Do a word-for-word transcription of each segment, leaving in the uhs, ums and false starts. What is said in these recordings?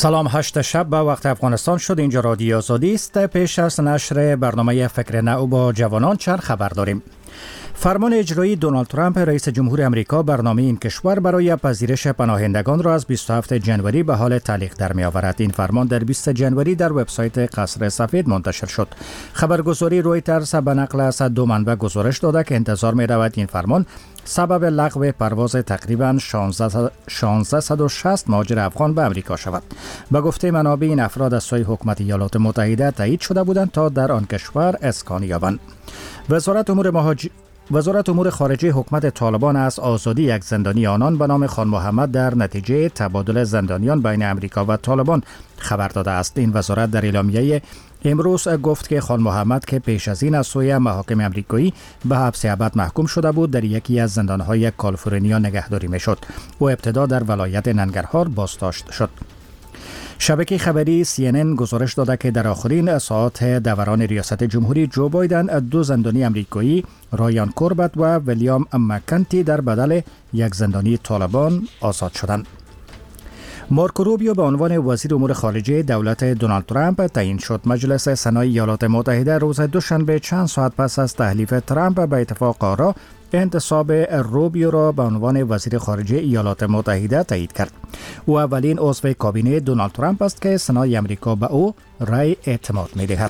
سلام، هشت شب به وقت افغانستان شد. اینجا رادیو آزادی است. پیش از نشر برنامه فکر نو با جوانان چند خبر داریم. فرمان اجرایی دونالد ترامپ رئیس جمهور امریکا برنامه این کشور برای پذیرش پناهندگان را از بیست و هفتم ژانویه به حال تعلیق در می آورد. این فرمان در بیستم ژانویه در وبسایت قصر سفید منتشر شد. خبرگزاری رویترز به نقل از دو منبع گزارش داده که انتظار می رود این فرمان سبب لغو پرواز تقریباً شانزده و شصت مهاجر افغان به امریکا شود. به گفته منابع این افراد از سوی حکومت ایالات متحده تایید شده بودند تا در آن کشور اسکان یابند. وزارت امور مهاجر وزارت امور خارجه حکومت طالبان از آزادی یک زندانی آنان به نام خان محمد در نتیجه تبادل زندانیان بین امریکا و طالبان خبر داده است. این وزارت در اعلامیه امروز گفت که خان محمد که پیش از این از سوی محاکم امریکایی به حبس ابد محکوم شده بود در یکی از زندانهای کالیفرنیا نگهداری میشد. او ابتدا در ولایت ننگرهار بازداشت شد. شبکه خبری سی ان ان گزارش داده که در آخرین ساعات دوران ریاست جمهوری جو بایدن دو زندانی امریکایی رایان کوربت و ویلیام مکنتی در بدل یک زندانی طالبان آزاد شدند. مارکو روبیو به عنوان وزیر امور خارجه دولت دونالد ترامپ تعیین شد. مجلس سنای ایالات متحده روز دوشنبه چند ساعت پس از تحلیف ترامپ به اتفاق آرا انتصاب روبیو را به عنوان وزیر خارجه ایالات متحده تایید کرد. او اولین عضو کابینه دونالد ترامپ است که سنای امریکا به او رأی اعتماد می‌دهد.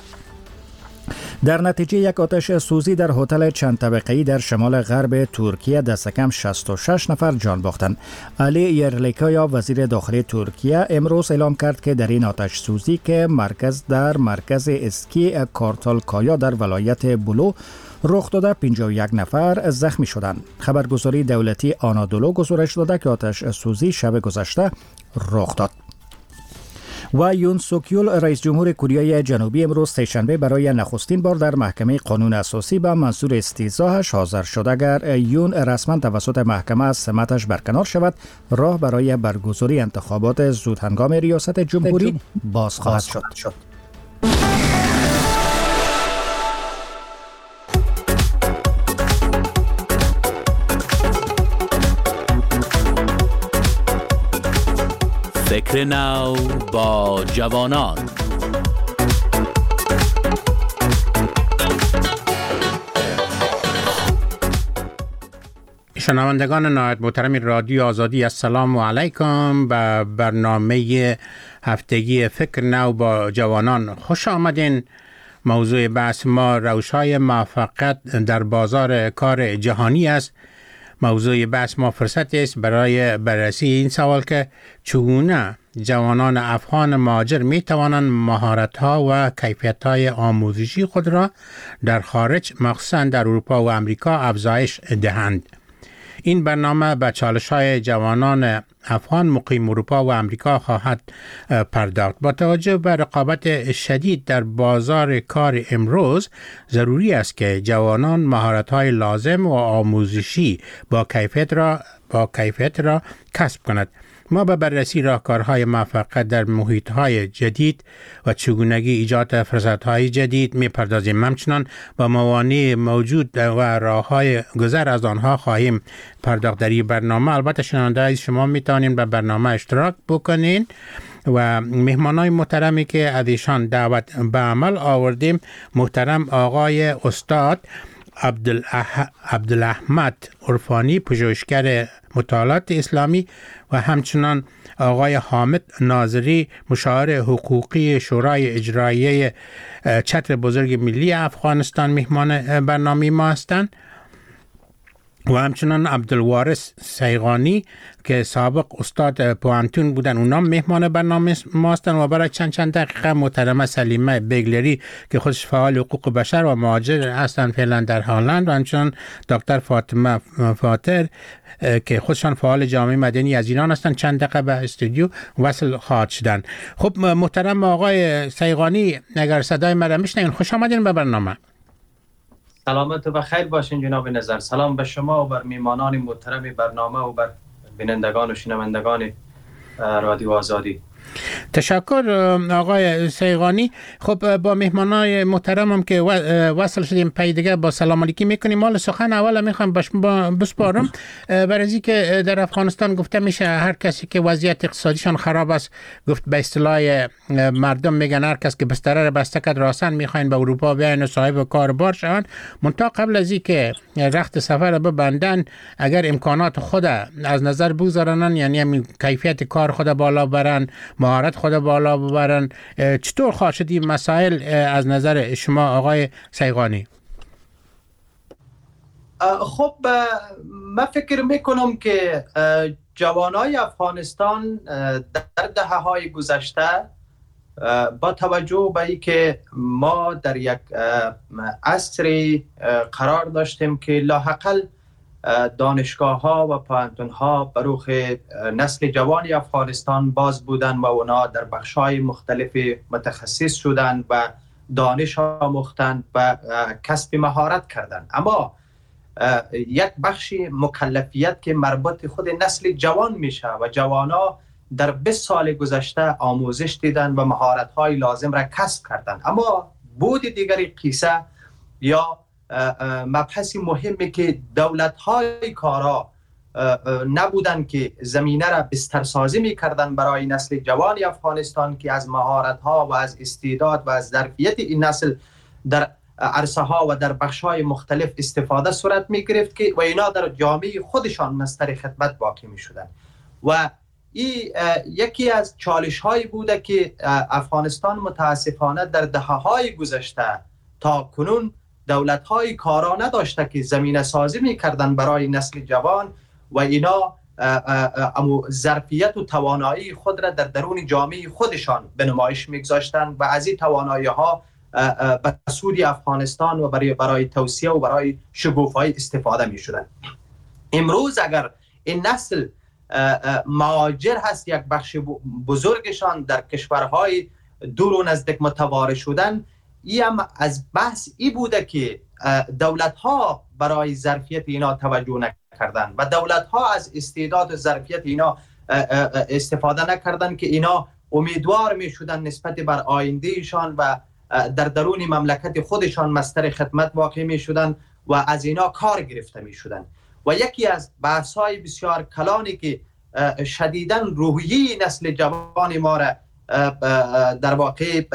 در نتیجه یک آتش سوزی در هتل چند طبقه‌ای در شمال غرب ترکیه دست کم شصت و شش نفر جان باختند. علی یرلیکایا وزیر داخلی ترکیه امروز اعلام کرد که در این آتش سوزی که مرکز در مرکز اسکی کارتالکایا در ولایت بولو رخ داده پنجاه و یک نفر زخمی شدند. خبرگزاری دولتی آنادولو گزارش داده که آتش سوزی شب گذشته رخ داد. و یون سوک یول رئیس جمهور کره جنوبی امروز سه‌شنبه برای نخستین بار در محکمه قانون اساسی به منظور استیضاحش حاضر شد. اگر یون رسما توسط محکمه از سمتش برکنار شود، راه برای برگزاری انتخابات زودهنگام ریاست جمهوری باز خواهد شد. شد. فکر نو با جوانان. شنوندگان نهایت محترم رادیو آزادی، السلام علیکم. به برنامه هفتگی فکر نو با جوانان خوش آمدین. موضوع بحث ما روش‌های موفقیت در بازار کار جهانی است. موضوع بحث ما فرصت است برای بررسی این سوال که چگونه جوانان افغان مهاجر می توانند مهارت‌ها و کیفیت‌های آموزشی خود را در خارج مخصوصاً در اروپا و امریکا افزایش دهند. این برنامه به چالش‌های جوانان افغان مقیم اروپا و امریکا خواهد پرداخت. با توجه به رقابت شدید در بازار کار امروز، ضروری است که جوانان مهارت‌های لازم و آموزشی با کیفیت را با کیفیت را کسب کنند. ما به بررسی راهکارهای موفقیت در محیط‌های جدید و چگونگی ایجاد فرصت‌های جدید می‌پردازیم. همچنان با موانع موجود و راه‌های گذر از آنها خواهیم پرداخت در این برنامه. البته شنوندگان شما می‌توانید به برنامه اشتراک بکنین و مهمانای محترمی که از ایشان دعوت به عمل آوردیم، محترم آقای استاد عبدالاحمد عرفانی، پژوهشگر مطالعات اسلامی، و همچنان آقای حامد ناظری، مشاور حقوقی شورای اجراییه چتر بزرگ ملی افغانستان، مهمان برنامه ما هستند. و همچنان عبدالوارث سیغانی که سابق استاد پوانتون بودن، اونا مهمان برنامه ما هستند. و برای چند چند دقیقه محترمه سلیمه بیگلری که خودش فعال حقوق بشر و مهاجر هستند فعلا در هلند، و همچنان دکتر فاطمه فاتر که خودشان فعال جامعه مدنی از ایران هستند، چند دقیقه به استودیو وصل خواهد شدن. خب محترم آقای سیغانی، اگر صدای مرا میشنوین، خوش آمدین به برنامه. سلامت و بخیر باشین جناب نظر. سلام به شما و بر میهمانان محترم برنامه و بر بینندگان و شنوندگان رادیو آزادی. تشکر آقای سیغانی. خب با مهمانای محترمم که وصل شدیم پی دیگه با سلام علیکی میکنیم. مال سخن اول میخوام بسپارم برای از که در افغانستان گفته میشه هر کسی که وضعیت اقتصادیشان خراب است، گفت به اصطلاح مردم میگن هر کس که بستره بسته کرد راسن میخواین به اروپا بیاین و صاحب کار بار شوند. منتها قبل از اینکه رخت سفر ببندن اگر امکانات خود از نظر بگذارن، یعنی همین کیفیت کار خود بالا برن، مهارت خود بالا ببرن، چطور خواهد شد این مسائل از نظر شما آقای سیغانی؟ خب من فکر میکنم که جوانای افغانستان در دهه‌های گذشته با توجه به این که ما در یک عصری قرار داشتیم که لاحقل دانشگاه ها و پوهنتون ها بروخ نسل جوان افغانستان باز بودن و اونا در بخش های مختلف متخصص شدن و دانش آموختند و کسب مهارت کردند. اما یک بخش مکلفیت که مربوط خود نسل جوان میشه و جوانا در بیست سال گذشته آموزش دیدن و مهارت های لازم را کسب کردند. اما بود دیگری قصه یا مبحث مهمی که دولت های کارا نبودن که زمینه را بسترسازی میکردن برای نسل جوان افغانستان که از مهارت ها و از استعداد و از ظرفیت این نسل در عرصه ها و در بخش های مختلف استفاده صورت می گرفت که و اینا در جامعه خودشان مستر خدمت باقی می شدن. و این یکی از چالش هایی بوده که افغانستان متاسفانه در دهه های گذشته تا کنون دولت های کارا نداشته که زمینه سازی می کردن برای نسل جوان و اینا امو ظرفیت و توانایی خود را در درون جامعه خودشان به نمایش میگذاشتن و از این توانایی ها به سود افغانستان و برای برای توسعه و برای شکوفایی استفاده می شدن. امروز اگر این نسل مهاجر هست، یک بخش بزرگشان در کشورهای دور و نزدیک متوارد شدن، این هم از بحث ای بوده که دولت ها برای ظرفیت اینا توجه نکردن و دولت ها از استعداد و ظرفیت اینا استفاده نکردن که اینا امیدوار می شدن نسبت بر آینده ایشان و در درون مملکت خودشان مستر خدمت واقع می شدن و از اینا کار گرفته می شدن. و یکی از بحث های بسیار کلانی که شدیداً روحیه نسل جوان ما را در واقع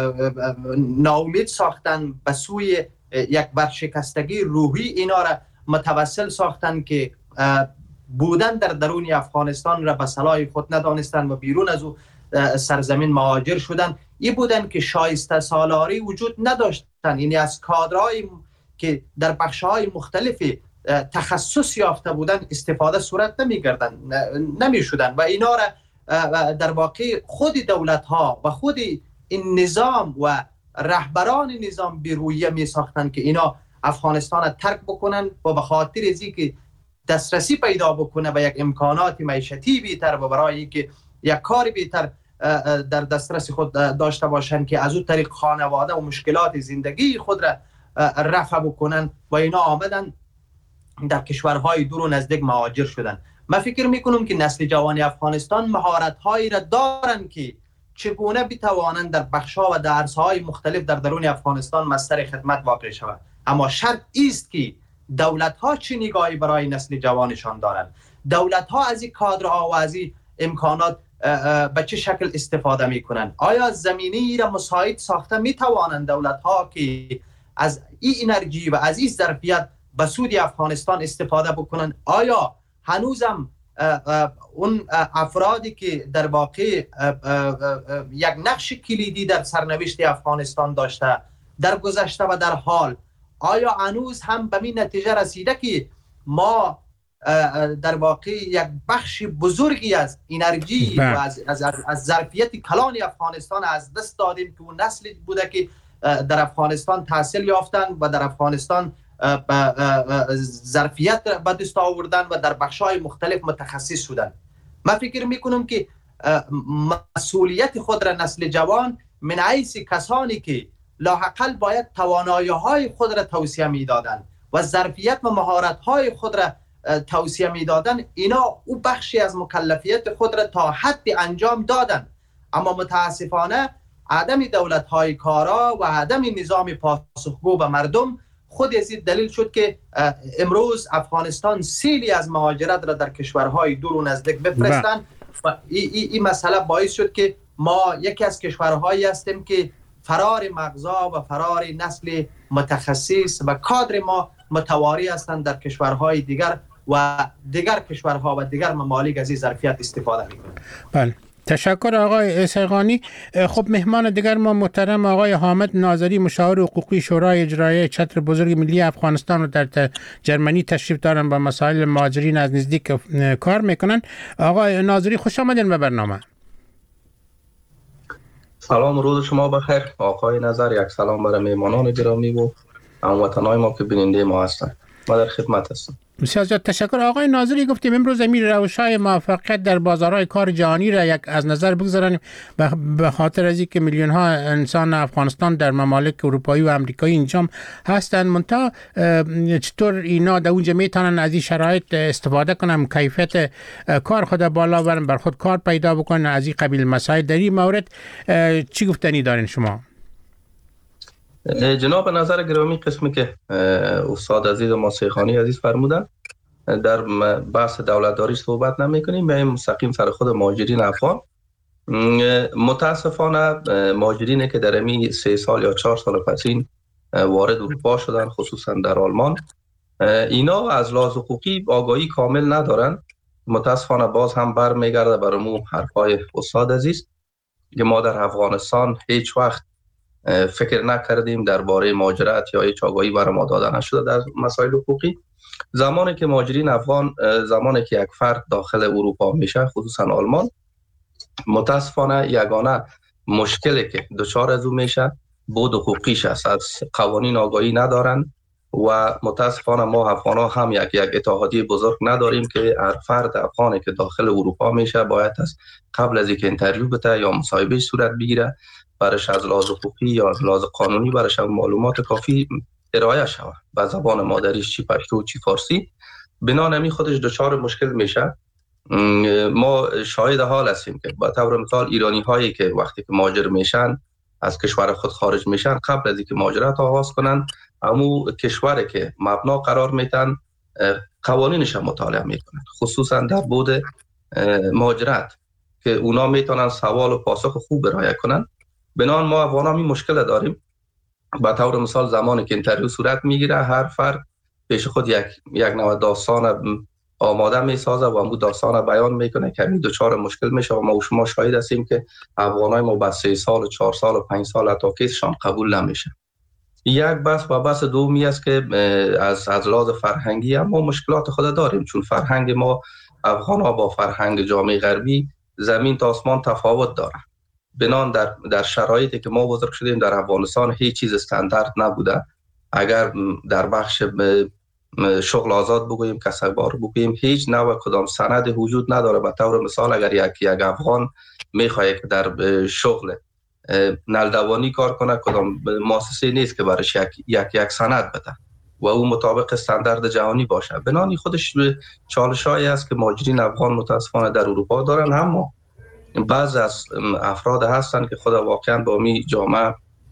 ناامید ساختن به سوی یک برشکستگی روحی اینا را متوسل ساختن که بودن در درون افغانستان را به صلاح خود ندانستن و بیرون از او سرزمین مهاجر شدن. این بودن که شایسته سالاری وجود نداشتن، یعنی از کادرهای که در بخش‌های مختلف تخصص یافته بودن استفاده صورت نمی‌گردن نمی‌شدن و اینا را در واقع خود دولت ها و خود این نظام و رهبران نظام بیرویه می ساختن که اینا افغانستان را ترک بکنن و به خاطر از اینکه دسترسی پیدا بکنه به یک امکانات معیشتی بهتر و برای اینکه یک کار بهتر در دسترس خود داشته باشن که از اون طریق خانواده و مشکلات زندگی خود را رفع بکنن و اینا آمدن در کشورهای دور و نزدیک مهاجر شدن. من فکر میکنم که نسل جوان افغانستان مهارت‌هایی را دارند که چگونه بتوانند در بخش‌ها و درس‌های مختلف در درون افغانستان مستر خدمت واقع شوند. اما شرط است که دولت‌ها چه نگاهی برای نسل جوانشان دارند. دولت‌ها از این کادرها و از این امکانات به چه شکل استفاده میکنند؟ آیا زمینی را مساعد ساخته میتوانند دولت‌ها که از این انرژی و از این ظرفیت به سود افغانستان استفاده بکنند؟ آیا هنوزم اون افرادی که در واقع یک نقش کلیدی در سرنوشت افغانستان داشته در گذشته و در حال، آیا هنوز هم به این نتیجه رسیده که ما در واقع یک بخش بزرگی از انرژی و از, از, از ظرفیت کلان افغانستان از دست دادیم که اون نسلی بوده که در افغانستان تحصیل یافتن و در افغانستان ظرفیت به دست آوردن و در بخش‌های مختلف متخصص شدن؟ من فکر میکنم که مسئولیت خود را نسل جوان من حیث کسانی که لاحقل باید توانایی‌های خود را توصیه میدادن و ظرفیت و مهارت‌های خود را توصیه میدادن، اینا او بخشی از مکلفیت خود را تا حد انجام دادن. اما متاسفانه عدم دولت های کارا و عدم نظام پاسخگو به مردم خود از این دلیل شد که امروز افغانستان سیلی از مهاجرت را در کشورهای دور و نزدیک بفرستند و این ای, ای مسئله باعث شد که ما یکی از کشورهایی هستیم که فرار مغزا و فرار نسل متخصص و کادر ما متواری هستند در کشورهای دیگر و دیگر کشورها و دیگر ممالک از این ظرفیت استفاده می‌کنند. بله، تشکر آقای سیغانی. خب مهمان دیگر ما محترم آقای حامد ناظری، مشاور حقوقی شورای اجرایی چتر بزرگ ملی افغانستان رو در جرمنی تشریف دارن، با مسائل مهاجرین از نزدیک کار میکنن. آقای ناظری خوش آمدین به برنامه. سلام، روز شما بخیر آقای نظر. یک سلام برای مهمانان گرامی و هموطنان ما که بیننده ما هستند. ما در خدمت هستم. بسیار زیاد تشکر. آقای ناظری گفتیم امروز امیر روش‌های موفقیت در بازارهای کار جهانی را یک از نظر بگذاریم به خاطر از اینکه میلیون ها انسان افغانستان در ممالک اروپایی و آمریکایی اینجا هستند. منتها چطور اینا در اونجا میتونن از این شرایط استفاده کنن، کیفیت کار خود بالا برن، بر خود کار پیدا بکنن، از این قبیل مسائل در این مورد چی گفتنی دارین شما؟ جناب نظر گرامی، قسمی که استاد عزیز ما سیغانی عزیز فرمودن در بحث دولتداری صحبت نمی کنیم، میایم مستقیم سر خود مهاجرین افغان. متاسفانه مهاجرینی که در امی سه سال یا چهار سال پسین وارد اروپا شدن، خصوصا در آلمان، اینا از لحاظ حقوقی آگاهی کامل ندارن. متاسفانه باز هم بر میگرده بر امو حرفای استاد عزیز که ما در افغانستان هیچ وقت فکر نکردیم درباره مهاجرت یا هیچ آگاهی برای ما داده نشده در مسائل حقوقی. زمانی که مهاجرین افغان، زمانی که یک فرد داخل اروپا میشه، خصوصا آلمان، متاسفانه یگانه مشکلی که دچار از او میشه بود حقوقیش است. از قوانین آگاهی ندارن و متاسفانه ما افغانا هم یک یک اتحادیه بزرگ نداریم که هر فرد افغانی که داخل اروپا میشه باید از قبل از اینکه اینترویو بده یا مصاحبه صورت بگیره، برش از لحاظ حقوقی یا از لحاظ قانونی برش معلومات کافی ارائه شود به زبان مادریش، چی پشتو چی فارسی. بنا نمی خودش دچار مشکل میشه. ما شاهد حال هستیم که به طور مثال ایرانی هایی که وقتی که مهاجر میشن از کشور خود خارج میشن، قبل از اینکه مهاجرت آغاز کنن امو کشوری که مبنا قرار میتن قوانینش هم مطالعه میکنن، خصوصا در بود مهاجرت که اونا میتونن سوال و پاسخ خوب ارائه کنن. بنان ما افغان هم این مشکل داریم. به طور مثال زمانی که اینترویو صورت میگیره، هر فرد پیش خود یک یک نوع داستان آماده میسازه و اون داستان بیان میکنه که همین دوچار مشکل میشه و ما شما شاهد هستیم که افغانای ما با سه سال و چهار سال و پنج سال حتی کیسشان قبول نمیشه. یک بحث و بحث دومی است که از از لحاظ فرهنگی هم ما مشکلات خود داریم، چون فرهنگ ما افغانا با فرهنگ جامعه غربی زمین تا آسمان تفاوت داره. بنان در در شرایطی که ما بزرگ شدیم در افغانستان هیچ چیز استاندارد نبوده. اگر در بخش شغل آزاد بگوییم، کسب کار بگوییم، هیچ نوع کدام سند وجود نداره. به طور مثال اگر یک یک افغان میخواد که در شغل نلدوانی کار کنه، کدام مؤسسه نیست که برایش یک یک یک سند بده و او مطابق استاندارد جهانی باشه. بنانی خودش چالشایی است که مهاجرین افغان متاسفانه در اروپا دارن. اما بعض از افراد هستن که خود واقعا با می جامعه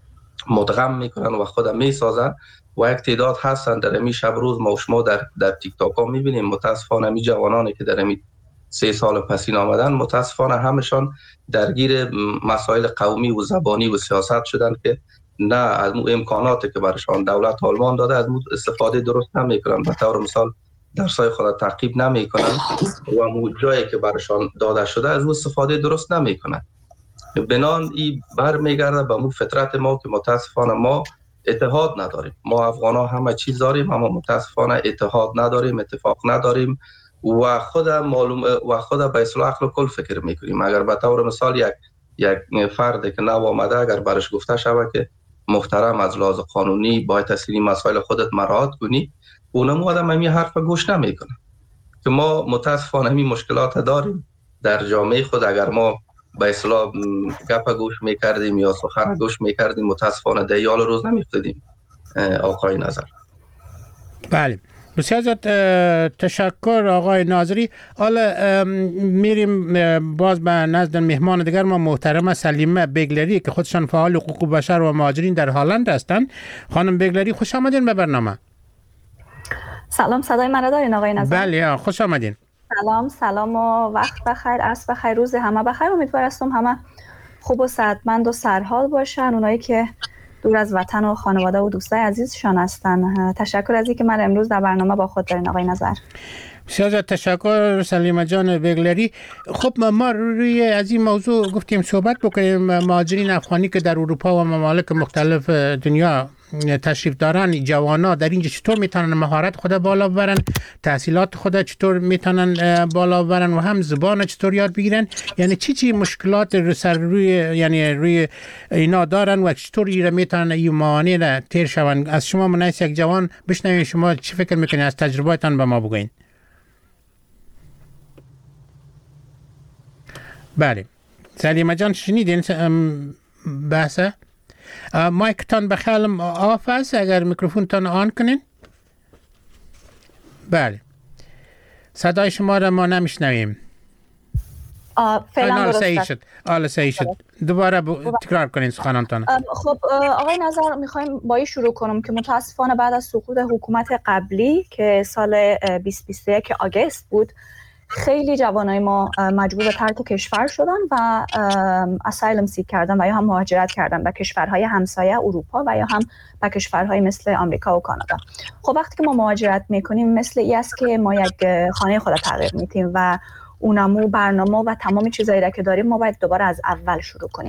مدغم میکنن و خود میسازن و یک تعداد هستن در می شب روز ما و شما در در تیک تاک ها میبینیم. متاسفانه می جوانانی که در می سه سال پسین آمدن، متاسفانه همشان درگیر مسائل قومی و زبانی و سیاست شدن که نه از امکاناتی که برشان دولت آلمان داده از استفاده درست نمیکنن. به طور مثال درسای خود تعقیب نمیکنن و مو جایی که برشان داده شده از استفاده درست نمیکنن. بنان این برمیگرده به مو فطرت ما که متاسفانه ما اتحاد نداریم. ما افغانا همه چیز داریم اما متاسفانه اتحاد نداریم، اتفاق نداریم و خود معلوم و خود به اصلاح عقل و کل فکر میکنیم. اگر به طور مثال یک یک فرد که نو آمده اگر برش گفته شود که محترم از لحاظ قانونی باید تسلیم مسائل خودت مراعات کنی، اونم آدم همین حرف گوش نمیکنه. که ما متاسفانه همین مشکلات داریم در جامعه خود. اگر ما به اصلاح گپ گوش میکردیم یا سخن گوش میکردیم، متاسفانه دیال روز نمیفتدیم. آقای نظر. بله، بسیار زیاد تشکر آقای ناظری. حالا میریم باز به نزد مهمان دیگر ما، محترمه سلیمه بگلری که خودشان فعال حقوق بشر و مهاجرین در هلند هستند. خانم بگلری خوش آمدین به برنامه. سلام، صدای من را دارین آقای نظر؟ بله، خوش آمدین. سلام سلام و وقت بخیر، عصر بخیر، روز همه بخیر. امیدوارم همه خوب و صحتمند و سرحال باشن، اونایی که دور از وطن و خانواده و دوستای عزیزشان هستن. تشکر از اینکه من امروز در برنامه با خود دارین آقای نظر. بسیار تشکر سلیمه جان بگلری. خب ما روی از این موضوع گفتیم صحبت بکنیم. مهاجرین افغانی که در اروپا و ممالک مختلف دنیا تشریف دارن، جوانا در اینجا چطور میتونن مهارت خود بالا ببرن، تحصیلات خود چطور میتونن بالا ببرن و هم زبان چطور یاد بگیرن؟ یعنی چی چی مشکلات رو سر روی یعنی روی اینا دارن و چطور اینا میتونن این موانع را تیر شون؟ از شما منیس یک جوان بشنویم، شما چی فکر میکنین؟ از تجربهتان به ما بگوین. بله سلیمه جان شنیدین بحثه؟ مایکتان بخیالم آف است، اگر میکروفونتان آن کنین. بله صدای شما را ما نمیشنویم. فعلا درست صحیح شد. آله صحیح شد. دوباره تکرار کنین سخنانتان. خب آقای نظر، میخوایم با این شروع کنم که متاسفانه بعد از سقوط حکومت قبلی که سال بیست و بیست و یک آگوست بود، خیلی جوانای ما مجبور به ترک کشور شدن و اسایلم سیک کردن و یا هم مهاجرت کردن به کشورهای همسایه اروپا و یا هم به کشورهای مثل آمریکا و کانادا. خب وقتی که ما مهاجرت میکنیم مثل این است که ما یک خانه خود تغییر میدیم و اونمو برنامه و تمام چیزایی را که داریم ما باید دوباره از اول شروع کنیم.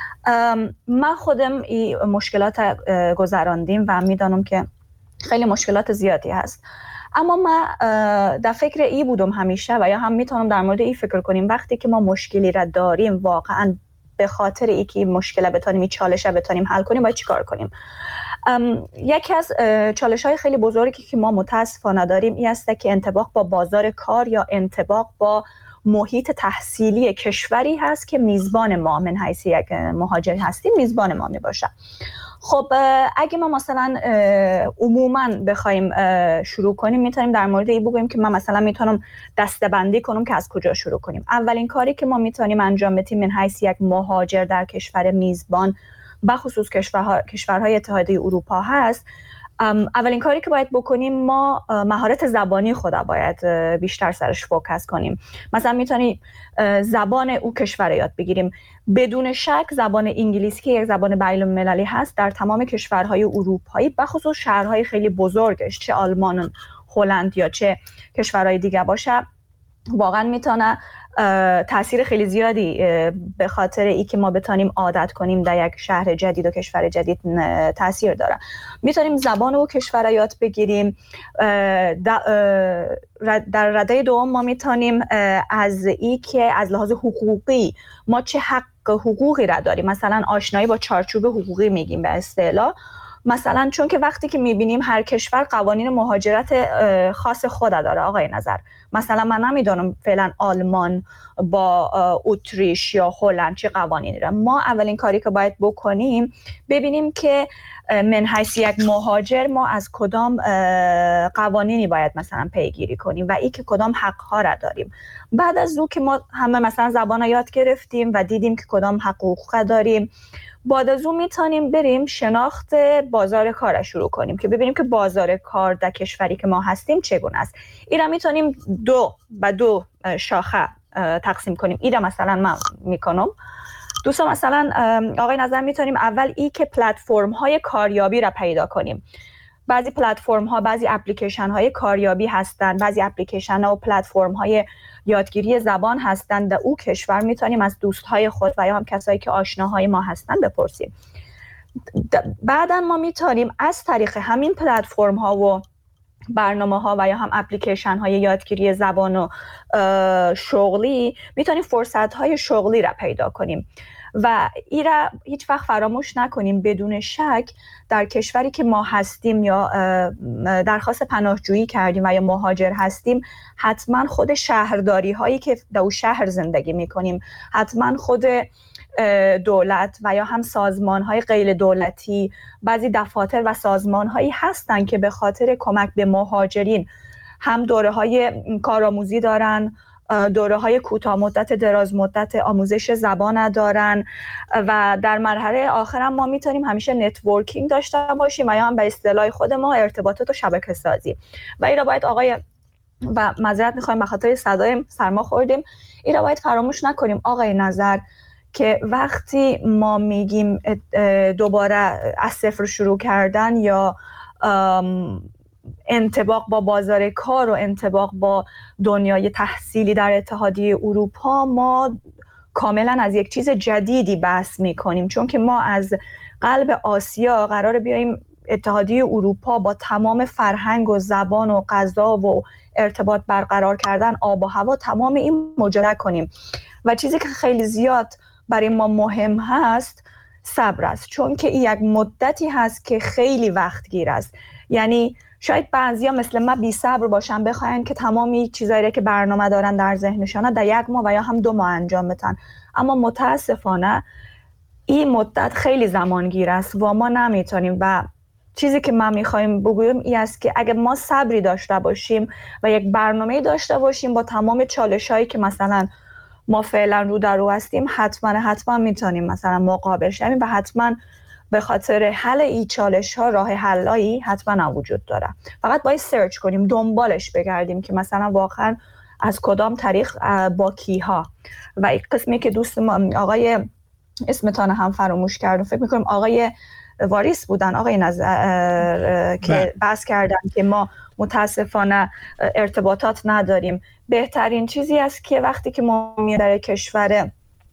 من خودم این مشکلات گذراندیم و میدانم که خیلی مشکلات زیادی هست، اما من در فکر ای بودم همیشه و یا هم میتونم در مورد ای فکر کنیم وقتی که ما مشکلی را داریم واقعا به خاطر ای که مشکل بتونیم، این چالش بتونیم حل کنیم، باید چیکار کنیم؟ یکی از چالش های خیلی بزرگی که ما متاسفانه داریم این است که انطباق با بازار کار یا انطباق با محیط تحصیلی کشوری هست که میزبان ما، من حیث یک مهاجر هستیم میزبان ما می باشه. خب اگه ما مثلا عموما بخوایم شروع کنیم میتونیم در مورد این بگوییم که من مثلا میتونم دسته‌بندی کنم که از کجا شروع کنیم. اولین کاری که ما میتونیم انجام بدیم من حیث یک مهاجر در کشور میزبان بخصوص کشورها کشورهای اتحادیه اروپا هست، اولین کاری که باید بکنیم ما مهارت زبانی خود باید بیشتر سرش فوکس کنیم. مثلا میتونیم زبان او کشور یاد بگیریم. بدون شک زبان انگلیسی که یک زبان بین المللی هست در تمام کشورهای اروپایی بخصوص شهرهای خیلی بزرگش، چه آلمان، هلند یا چه کشورهای دیگه باشه، واقعا میتونه تاثیر خیلی زیادی به خاطر ای که ما بتونیم عادت کنیم در یک شهر جدید و کشور جدید تاثیر داره. میتونیم زبان و کشور یاد بگیریم. در رده دوم ما میتونیم از ای که از لحاظ حقوقی ما چه حق حقوقی را داریم، مثلا آشنایی با چارچوب حقوقی میگیم به اصطلاح. مثلا چون که وقتی که میبینیم هر کشور قوانین مهاجرت خاص خود داره آقای نظر. مثلا من نمیدونم فعلا آلمان با اتریش یا هلند چه قوانینی داره. ما اولین کاری که باید بکنیم ببینیم که من حیث یک مهاجر ما از کدام قوانینی باید مثلا پیگیری کنیم و ای که کدام حقها را داریم. بعد از اون که ما همه مثلا زبان یاد گرفتیم و دیدیم که کدام حقوق داریم، بعد از اون میتونیم بریم شناخت بازار کار شروع کنیم که ببینیم که بازار کار در کشوری که ما هستیم چگونه است. اینا میتونیم دو با دو شاخه تقسیم کنیم. اینا مثلا من میکنم دوستان، مثلا آقای نظر میتونیم اول ای که پلتفرم های کاریابی را پیدا کنیم. بعضی پلتفرم ها، بعضی اپلیکیشن های کاریابی هستند، بعضی اپلیکیشن ها و پلتفرم های یادگیری زبان هستند. در او کشور میتونیم از دوستهای خود و یا هم کسایی که آشناهای ما هستند بپرسیم. بعدا ما میتونیم از طریق همین پلتفرم ها و برنامه ها و یا هم اپلیکیشن های یادگیری زبان و شغلی میتونیم فرصت های شغلی را پیدا کنیم و این را هیچ وقت فراموش نکنیم. بدون شک در کشوری که ما هستیم یا درخواست پناهجویی کردیم و یا مهاجر هستیم، حتما خود شهرداری هایی که در اون شهر زندگی میکنیم، حتما خود دولت و یا هم سازمان‌های غیر دولتی، بعضی دفاتر و سازمان‌هایی هستن که به خاطر کمک به مهاجرین هم دوره‌های کارآموزی دارن، دوره‌های کوتاه مدت، دراز مدت آموزش زبان دارن و در مرحله آخر هم ما میتونیم همیشه نتورکینگ داشته باشیم و یا هم به اصطلاح خود ما ارتباطات و شبکه سازی. و این را باید آقای و معذرت می‌خوایم به خاطر صدای سرما خوردیم، این را باید فراموش نکنیم آقای نظر که وقتی ما میگیم دوباره از صفر شروع کردن یا انطباق با بازار کار و انطباق با دنیای تحصیلی در اتحادیه اروپا، ما کاملا از یک چیز جدیدی بحث میکنیم، چون که ما از قلب آسیا قرار بیاییم اتحادیه اروپا با تمام فرهنگ و زبان و غذا و ارتباط برقرار کردن، آب و هوا، تمام این ماجرا کنیم. و چیزی که خیلی زیاد برای ما مهم هست صبر است، چون که این یک مدتی هست که خیلی وقت گیر است. یعنی شاید بعضیا مثل من بی صبر باشن، بخواین که تمامی چیزایی که برنامه دارن در ذهنشان در یک ماه و یا هم دو ماه انجام بدن، اما متاسفانه این مدت خیلی زمان گیر است و ما نمیتونیم. و چیزی که ما میخوایم بگویم این است که اگه ما صبری داشته باشیم و یک برنامه داشته باشیم با تمام چالشایی که مثلا ما فعلا رو در رو هستیم، حتما حتما میتونیم مثلا مقابل شویم و حتما به خاطر حل این چالش ها راه حلایی حتما وجود داره. فقط باید سرچ کنیم، دنبالش بگردیم که مثلا واقعا از کدام طریق با کیها. و این قسمی که دوست ما آقای اسمتان هم فراموش کردم، فکر میکنم آقای واریس بودن، آقای نظر که بحث کردن که ما متاسفانه ارتباطات نداریم. بهترین چیزی است که وقتی که ما میاد در کشور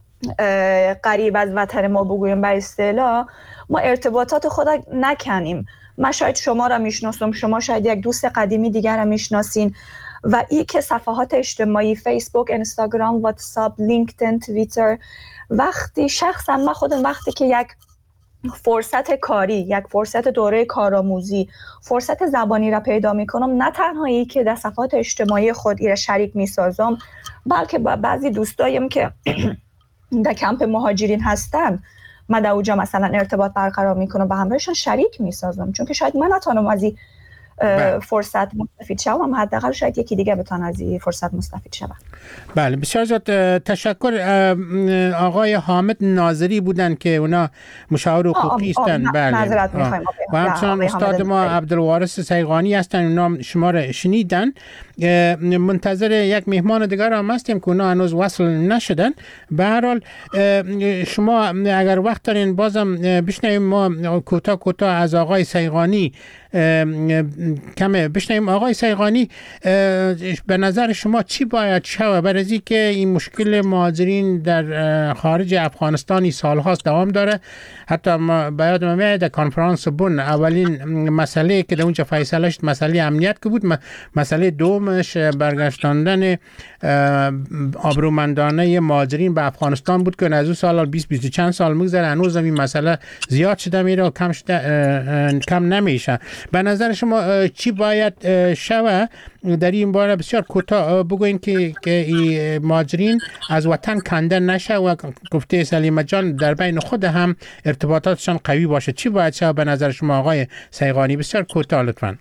قریب از وطن ما بگویم به اصطلاح، ما ارتباطات خود نکنیم. من شاید شما را میشناسم، شما شاید یک دوست قدیمی دیگر را میشناسین و این که صفحات اجتماعی فیسبوک، اینستاگرام، واتساپ، لینکدین، توییتر، وقتی شخصا من خودم وقتی که یک فرصت کاری، یک فرصت دوره کارآموزی، فرصت زبانی را پیدا میکنم، نه تنها ای که در صفحات اجتماعی خود را شریک میسازم، بلکه با بعضی دوستایم که در کمپ مهاجرین هستن من در اونجا مثلا ارتباط برقرار میکنم و همراهشان شریک میسازم، چون که شاید من نتونم از این فرصت مستفید شوم، اما حداقل شاید یکی دیگه بتونه از این فرصت مستفید شود. بله، بسیار زیاد تشکر. آقای حامد ناظری بودن که اونا مشاور حقوقی هستن. بله. معذرت می‌خوایم. و همچنان استاد ما عبدالوارث سیغانی هستن، اونا شما را شنیدن. منتظر یک مهمان دیگر هم هستیم که اونا هنوز وصل نشدن. به هر حال شما اگر وقت دارین بازم بشنویم، ما کوتاه کوتاه از آقای سیغانی کمه بشنویم. آقای سیغانی، به نظر شما چی باید شود برای اینکه این مشکل مهاجرین در خارج افغانستانی سالهاست دوام داره؟ حتی ما باید ما میاد در کنفرانس بن اولین مسئله که در اونجا فیصله شد مسئله امنیت که بود، مسئله دومش برگشتاندن آبرومندانه مهاجرین به افغانستان بود که از اون سال بیست بیست چند سال میگذره، هنوز این مسئله زیاد شده میره و کم شده کم نمیشه. به نظر شما چی باید شود در این باره؟ بسیار کوتاه بگوین که که این مهاجرین از وطن کنده نشه و گفته سلیمه جان در بین خود هم ارتباطاتشان قوی باشه. چی باید شود به نظر شما آقای سیغانی؟ بسیار کوتاه لطفاً.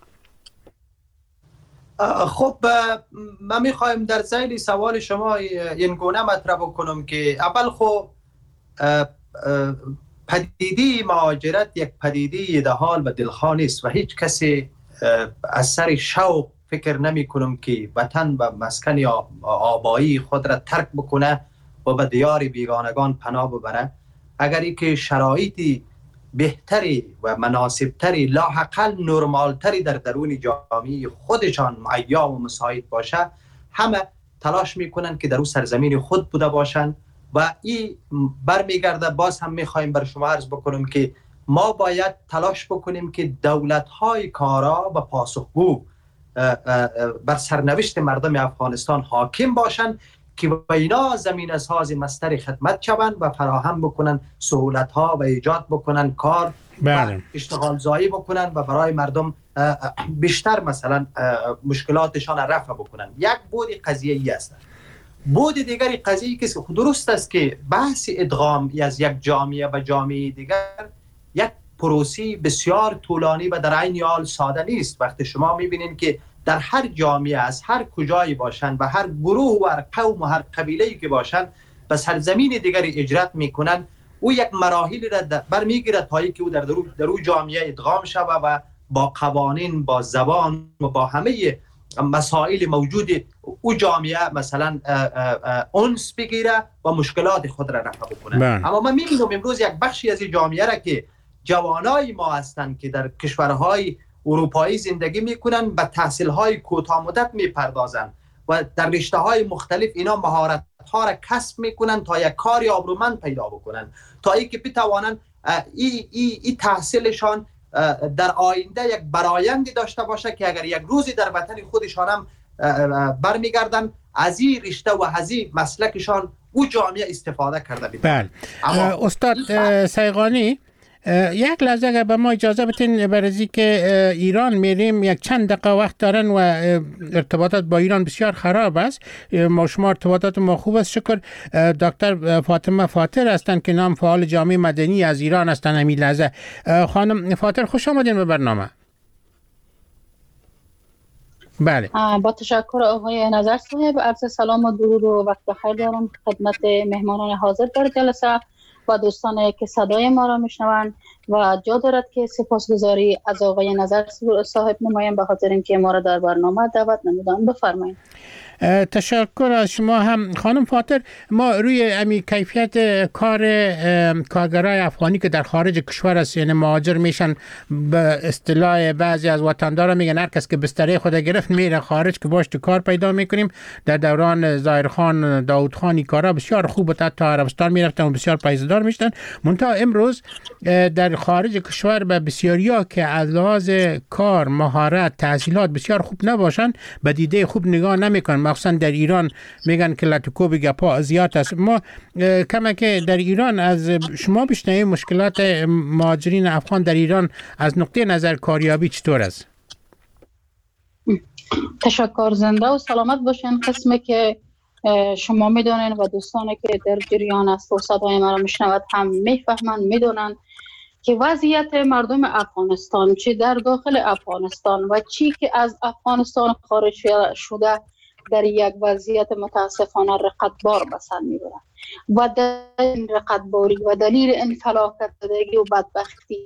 خب من میخوایم در ذیل سوال شما این گونه مطرح کنم که اول خب پدیده مهاجرت یک پدیده ایدهال و دلخواه نیست و هیچ کسی از سر شوق فکر نمی کنم که وطن و مسکن یا آبایی خود را ترک بکنه و به دیار بیگانگان پناه ببره. اگر ای که شرایطی بهتری و مناسبتری لاحقاً نرمالتری در درون جامعه خودشان معیا و مساعد باشه، همه تلاش میکنن که در اون سرزمین خود بوده باشن. و این برمیگرده، باز هم میخوایم بر شما عرض بکنم که ما باید تلاش بکنیم که دولت‌های کارا و پاسخگو بر سرنوشت مردم افغانستان حاکم باشن که با اینا زمین ساز مستر خدمت شوند و فراهم بکنن سهولت‌ها و ایجاد بکنن کار بله. و اشتغال زایی بکنن و برای مردم بیشتر مثلا مشکلاتشان رفع بکنن. یک بودی قضیه ای است. بود دیگری قضیه که درست است که بحث ادغام از یک جامعه و جامعه دیگر یک پروسی بسیار طولانی و در عین حال ساده نیست. وقتی شما میبینید که در هر جامعه از هر کجایی باشند و هر گروه و هر قوم و هر قبیله‌ای که باشند به سرزمین دیگری اجرت میکنن، او یک مراحلی را برمیگیرد تا اینکه او در در او جامعه ادغام شود و با قوانین، با زبان و با همه مسائل موجود او جامعه مثلا انس بگیره و مشکلات خود را رفع بکنه. اما من میبینم امروز یک بخشی از این جامعه را که جوانای ما هستند که در کشورهای اروپایی زندگی میکنن و تحصیل‌های کوتاه مدت میپردازن و در رشته‌های مختلف اینا مهارت‌ها را کسب میکنن تا یک کاری آبرومند پیدا بکنن، تا اینکه بتوانن این ای ای تحصیلشان در آینده یک برآیندی داشته باشه که اگر یک روزی در وطن خودشان هم برمیگردن از این رشته و از این مسلکشان او جامعه استفاده کرده بید. بله استاد سیغانی، یک لحظه اگر به ما اجازه بتین، برای که ایران میریم یک چند دقیقه وقت دارن و ارتباطات با ایران بسیار خراب است. ما شما ارتباطات ما خوب است شکر. دکتر فاطمه فاتر هستند که نام فعال جامعه مدنی از ایران هستند. همین لحظه خانم فاتر خوش آمدین به برنامه. بله با تشکر آقای نظر صاحب، عرض سلام و درود و وقت بخیر دارم خدمت مهمانان حاضر در جلسه و دوستانی که صدای ما را میشنوند و جا دارد که سپاسگزاری از آقای نظر صاحب نمایم به خاطر اینکه ما را در برنامه دعوت نمودند. بفرمایید. تشکر از شما هم خانم فاتر. ما روی امی کیفیت کار کارگرای افغانی که در خارج کشور است، یعنی مهاجر میشن، به اصطلاح بعضی از وطندارا میگن هر کس که بستره خود گرفت میره خارج که باش تو کار پیدا میکنیم. در دوران ظاهرخان داود خان کارا بسیار خوب بود، تا عربستان میرفتن و بسیار پیسه‌دار میشدن. منتها امروز در خارج کشور به بسیاریا که از لحاظ کار، مهارت، تحصیلات بسیار خوب نباشن به دیده خوب نگاه نمیکنن. مخصوصا در ایران میگن که لطوکوب گپا زیاد است. ما کما که در ایران از شما بشنویم مشکلات مهاجرین افغان در ایران از نقطه نظر کاریابی چطور است؟ تشکر، زنده و سلامت باشین. قسمی که شما میدونین و دوستانی که در جریان است و صدای ما را میشنود هم میفهمن، میدونن که وضعیت مردم افغانستان چه در داخل افغانستان و چی که از افغانستان خارج شده در یک وضعیت متاسفانه رقتبار به سر میبرند و در این رقتباری و دلیل این فلاکت‌زدگی و بدبختی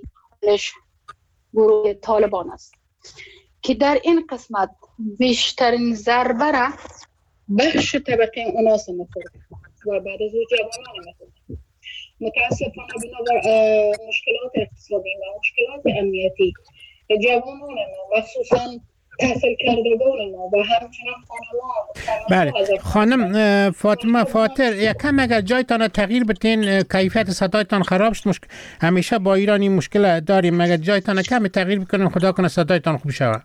گروه طالبان است که در این قسمت بیشترین ضربه را بخش طبقه اوناس می‌خورد و بعد از او جوانان می‌خورد. متاسفانه بنابر مشکلات اقتصادی و مشکلات امنیتی جوانان ما مخصوصاً تحصیل کردگان ما و همچنان خانمان. بله خانم فاطمه فاتر، یکم اگر جایتان تغییر بتین، کیفیت صدایتان خراب شد. مشک... همیشه با ایرانی مشکل داریم، اگر جایتان کم تغییر بکنین خدا کنه صدایتان خوب شود.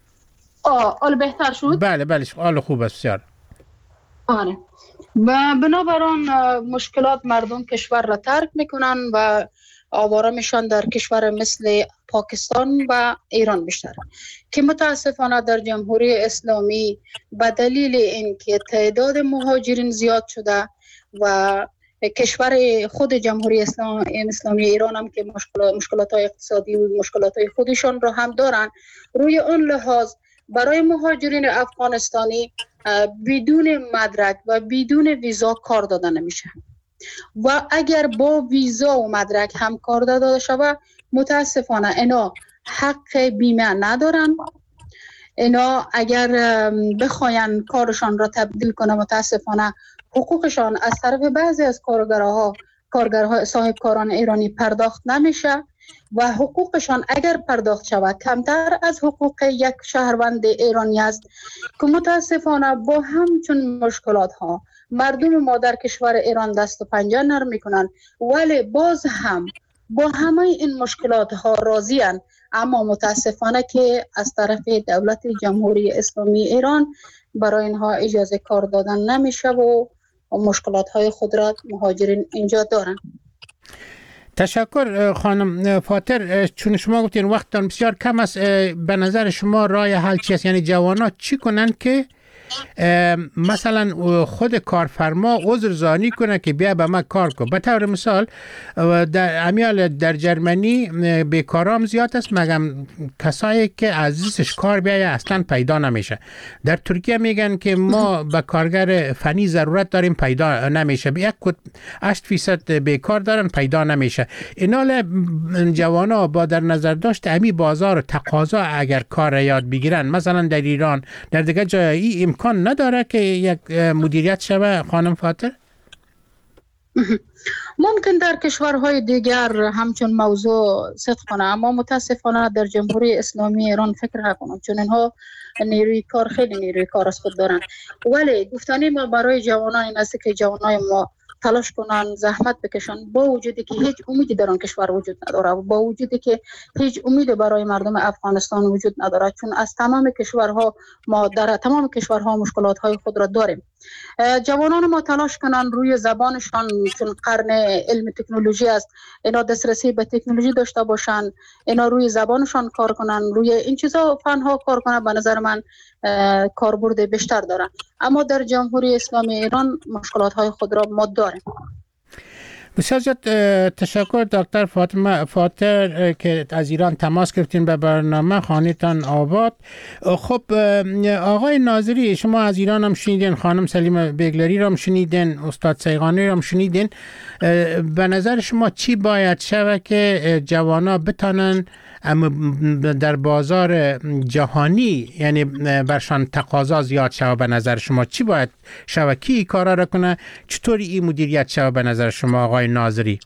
آه آل بهتر شد؟ بله بله آل خوب است بسیار. آره و بنابراین مشکلات مردم کشور را ترک میکنن و آواره میشن در کشور مثل پاکستان و ایران بیشتر که متاسفانه در جمهوری اسلامی به دلیل اینکه تعداد مهاجرین زیاد شده و کشور خود جمهوری اسلامی ایران هم که مشکلات مشکلات های اقتصادی و مشکلات های خودشان را هم دارن، روی اون لحاظ برای مهاجرین افغانستانی بدون مدرک و بدون ویزا کار داده نمیشه و اگر با ویزا و مدرک هم کار داده شود متاسفانه اینا حق بیمه ندارن. اینا اگر بخواین کارشان را تبدیل کنه متاسفانه حقوقشان از طرف بعضی از کارگرها کارگرها صاحب کاران ایرانی پرداخت نمیشه و حقوقشان اگر پرداخت شود کمتر از حقوق یک شهروند ایرانی است که متاسفانه با همچون مشکلات ها مردم ما در کشور ایران دست و پنجه نرم میکنن، ولی باز هم با همه این مشکلات ها راضی هستند، اما متاسفانه که از طرف دولت جمهوری اسلامی ایران برای اینها اجازه کار دادن نمیشه و مشکلات های خود را مهاجرین اینجا دارن. تشکر خانم فاتر. چون شما گفتین وقتتان بسیار کم است، به نظر شما راه حل چی است؟ یعنی جوانات چی کنن که مثلا خود کارفرما عذر زانی کنه که بیا به من کار کن. به طور مثال در امیال در جرمنی بیکارام زیاد است، مگم کسایی که عزیزش کار بیایه اصلا پیدا نمیشه. در ترکیه میگن که ما به کارگر فنی ضرورت داریم، پیدا نمیشه. یک هشت فیصد بیکار دارن، پیدا نمیشه. اینا جوانا با در نظر داشت امی بازار و تقاضا اگر کار یاد بگیرن، مثلا در ایران در دیگه جایی امکان نداره که یک مدیریت شوه خانم فاطر؟ ممکن در کشورهای دیگر همچون موضوع صدق کنه، اما متاسفانه در جمهوری اسلامی ایران فکر نکنم، چون اینها نیروی کار خیلی نیروی کار از خود دارن. ولی گفتنی ما برای جوانان این است که جوانای ما تلاش کنن، زحمت بکشن، با وجودی که هیچ امیدی در آن کشور وجود نداره، با وجودی که هیچ امیدی برای مردم افغانستان وجود نداره، چون از تمام کشورها ما در تمام کشورها مشکلات های خود را داریم. جوانان ما تلاش کنن روی زبانشان، چون قرن علم تکنولوژی است، اینا دسترسی به تکنولوژی داشته باشن، اینا روی زبانشان کار کنن، روی این چیزا فنها کار کنن. به نظر من کاربرد بیشتر دارن. اما در جمهوری اسلامی ایران مشکلات های خود را ما داریم. بسیار زیاد تشکر دکتر فاطمه فاطر که از ایران تماس گرفتین به برنامه. خانه‌تان آباد. خب آقای ناظری، شما از ایران هم شنیدین، خانم سلیمه بیگلری را هم شنیدین، استاد سیغانی را هم شنیدین. به نظر شما چی باید شود که جوانا بتانن در بازار جهانی، یعنی برشان تقاضا زیاد شود؟ به نظر شما چی باید شود؟ کی کارا را کنه؟ چطوری این مدیریت شود به نظر شما آقای ناظری؟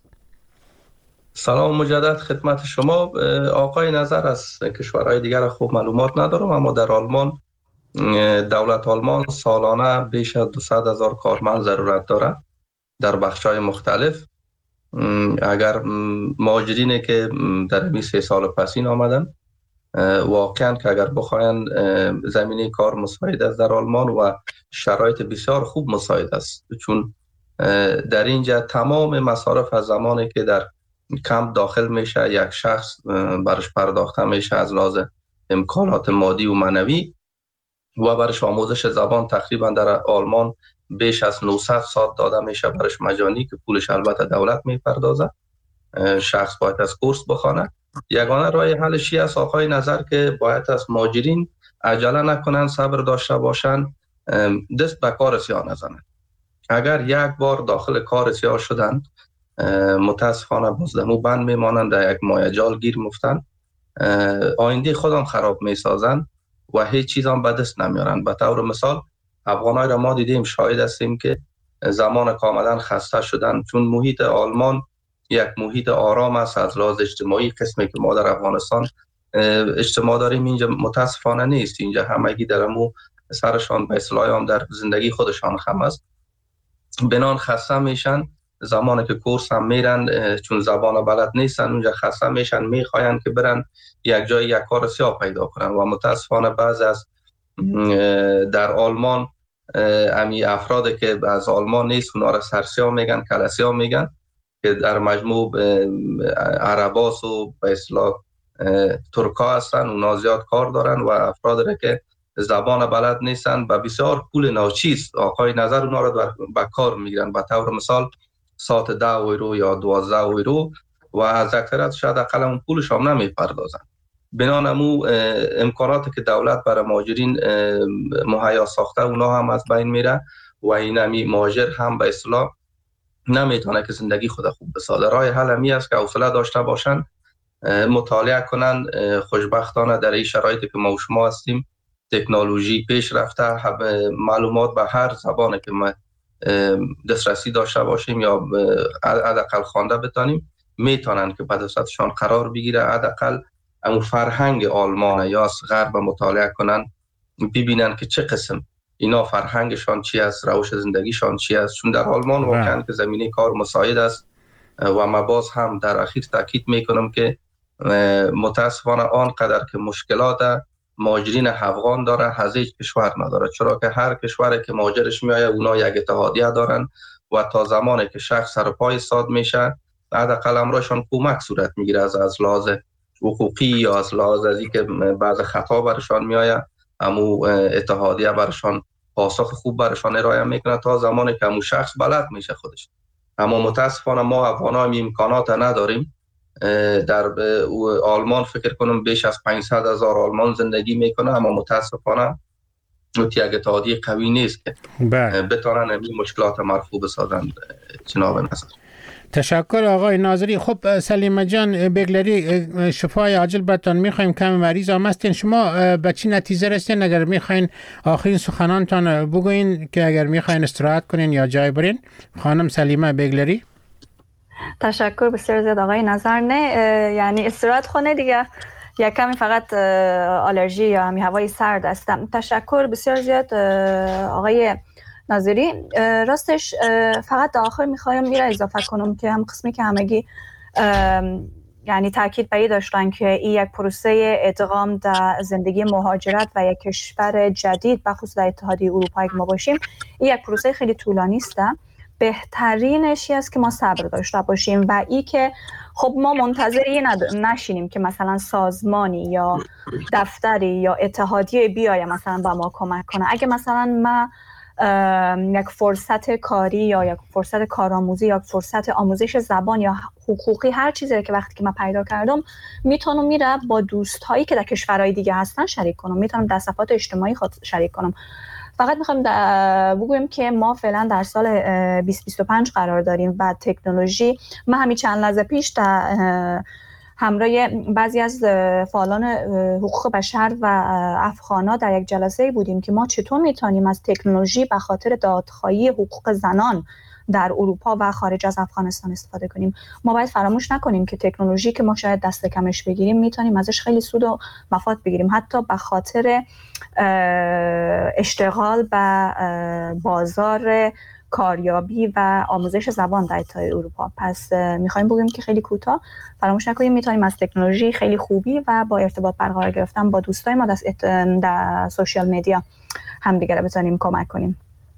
سلام مجدد خدمت شما. آقای نظر از کشورهای دیگر خوب معلومات ندارم، اما در آلمان دولت آلمان سالانه بیش از دویست هزار کارمند ضرورت داره در بخش‌های مختلف. اگر مهاجرینی که در این سه سال پسین آمدن واقعا که اگر بخواین زمینه کار مساعد است در آلمان و شرایط بسیار خوب مساعد است، چون در اینجا تمام مصارف از زمانی که در کمپ داخل میشه یک شخص برش پرداخته میشه از لحاظ امکانات مادی و معنوی، و برش آموزش زبان تقریبا در آلمان بیش از نهصد ساعت داده میشه برش مجانی که پولش البته دولت میپردازه. شخص باید از کورس بخونه. یگانه راه حلش است آقای نظر که باید از مهاجرین عجله نکنن، صبر داشته باشن، دست به کار سیاه نزنن. اگر یک بار داخل کار سیاه شدن متاسفانه بازدمو بند میمانند، در یک مایجال گیر مفتن، آینده خودم خراب میسازن و هیچ چیز هم به دست نمیارن. به طور مثال افغانای را ما دیدیم، شاهد هستیم که زمان کاملا خسته شدن، چون محیط آلمان یک محیط آرام است از لحاظ اجتماعی. قسمی که ما در افغانستان اجتماع داریم اینجا متاسفانه نیست. اینجا همگی در امو سرشان به اصطلاح هم در زندگی خودشان خم است، بنان خسته میشن. زمانی که کورس هم میرن چون زبان بلد نیستن اونجا خسته میشن، میخواین که برن یک جای یک کار سیاه پیدا کنن و متاسفانه بعض از در آلمان امی افراد که از آلمان نیست اونا را سرسیاه میگن، کلسیاه میگن، که در مجموع عرباس و به اصطلاح ترکا هستن. اونا زیاد کار دارن و افراد را که زبان بلد نیستن و بسیار پول ناچیز آقای نظر اونا را به کار میگیرن. به طور مثال ساعت ده یورو یا دوازده یورو و از اکثریت شاید اقل اون پولش هم نمیپردازن. بنان امو امکاناتی که دولت برای مهاجرین مهیا ساخته اونا هم از بین میره و این امی مهاجر هم به اصطلاح نمیتونه که زندگی خود خوب بسازه. راه حل امی است که حوصله داشته باشن، مطالعه کنن. خوشبختانه در این شرایطی که ما و شما هستیم تکنولوژی پیش رفته، معلومات به هر زبانی که ما دسترسی داشته باشیم یا حداقل خوانده بتانیم میتونن که به دستشان قرار بگیره. حداقل امو فرهنگ آلمان یا از غرب مطالعه کنن، ببینن که چه قسم اینا فرهنگشان چی است، روش زندگیشان چی است. چون در آلمان واقعا که زمینه کار مساعد است و ما باز هم در اخیر تاکید میکنم که متاسفانه آنقدر که مشکلات مهاجرین افغان داره از هیچ کشور نداره، چرا که هر کشوری که مهاجرش میایه اونا یک اتحادیه دارن و تا زمانی که شخص سر پای ساد میشه حداقل امرشان کمک صورت میگیره از از لحاظ حقوقی یا از لحاظ از اینکه بعض خطا برشان میایه، امو اتحادیه برشان پاسخ خوب برشان ارائه میکنه تا زمانی که همون شخص بلد میشه خودش. اما متاسفانه ما افغان‌ها هم امکانات نداریم. در آلمان فکر کنم بیش از پانصد هزار آلمان زندگی میکنه، اما متاسفانه یک اتحادیه قوی نیست که بتونن این مشکلات مرفوع بسازن. جناب نظر تشکر آقای ناظری. خب سلیمه جان بگلری، شفای عاجل برتان میخوایم، کم مریض هم هستین. شما به چی نتیجه رسید؟ اگر میخواین آخرین سخنانتان بگوین که اگر میخواین استراحت کنین یا جای برین. خانم سلیمه بگلری. تشکر بسیار زیاد آقای نظر. نه یعنی استراحت خونه دیگه، یا کمی فقط آلرژی یا همی هوای سرد هستم. تشکر بسیار زیاد آقای ناظری. راستش فقط آخر میخوایم میره اضافه کنم که هم قسمی که همگی یعنی تاکید بایی داشتن که این یک پروسه ادغام در زندگی مهاجرت و یک کشور جدید بخصوص در اتحادیه اروپایی که ما باشیم، این یک پروسه خیلی طولانی است. بهترینش است که ما صبر داشته باشیم و ای که خب ما منتظر نشینیم که مثلا سازمانی یا دفتری یا اتحادیه بیاید مثلا با ما کمک کنه. اگه مثلا ما یک فرصت کاری یا یک فرصت کارآموزی یا یک فرصت آموزش زبان یا حقوقی هر چیزی که وقتی که من پیدا کردم میتونم میره با دوستایی که در کشورهای دیگه هستن شریک کنم، میتونم در صفحات اجتماعی خود شریک کنم. فقط میخوایم بگویم که ما فعلا در سال بیست بیست و پنج قرار داریم و تکنولوژی، من همین چند لحظه پیش در همراه بعضی از فعالان حقوق بشر و افغانا در یک جلسه بودیم که ما چطور میتونیم از تکنولوژی به خاطر دادخواهی حقوق زنان در اروپا و خارج از افغانستان استفاده کنیم. ما باید فراموش نکنیم که تکنولوژی که ما شاید دست کمش بگیریم میتونیم ازش خیلی سود و مفاد بگیریم، حتی به خاطر اشتغال به بازار کاریابی و آموزش زبان در اتحادیه اروپا. پس میخوایم بگیم که خیلی کوتاه فراموش نکنیم میتونیم از تکنولوژی خیلی خوبی و با ارتباط برقرار گرفتن با دوستای ما در, در سوشیال مدیا همدیگه رو بتونیم کمک کنیم.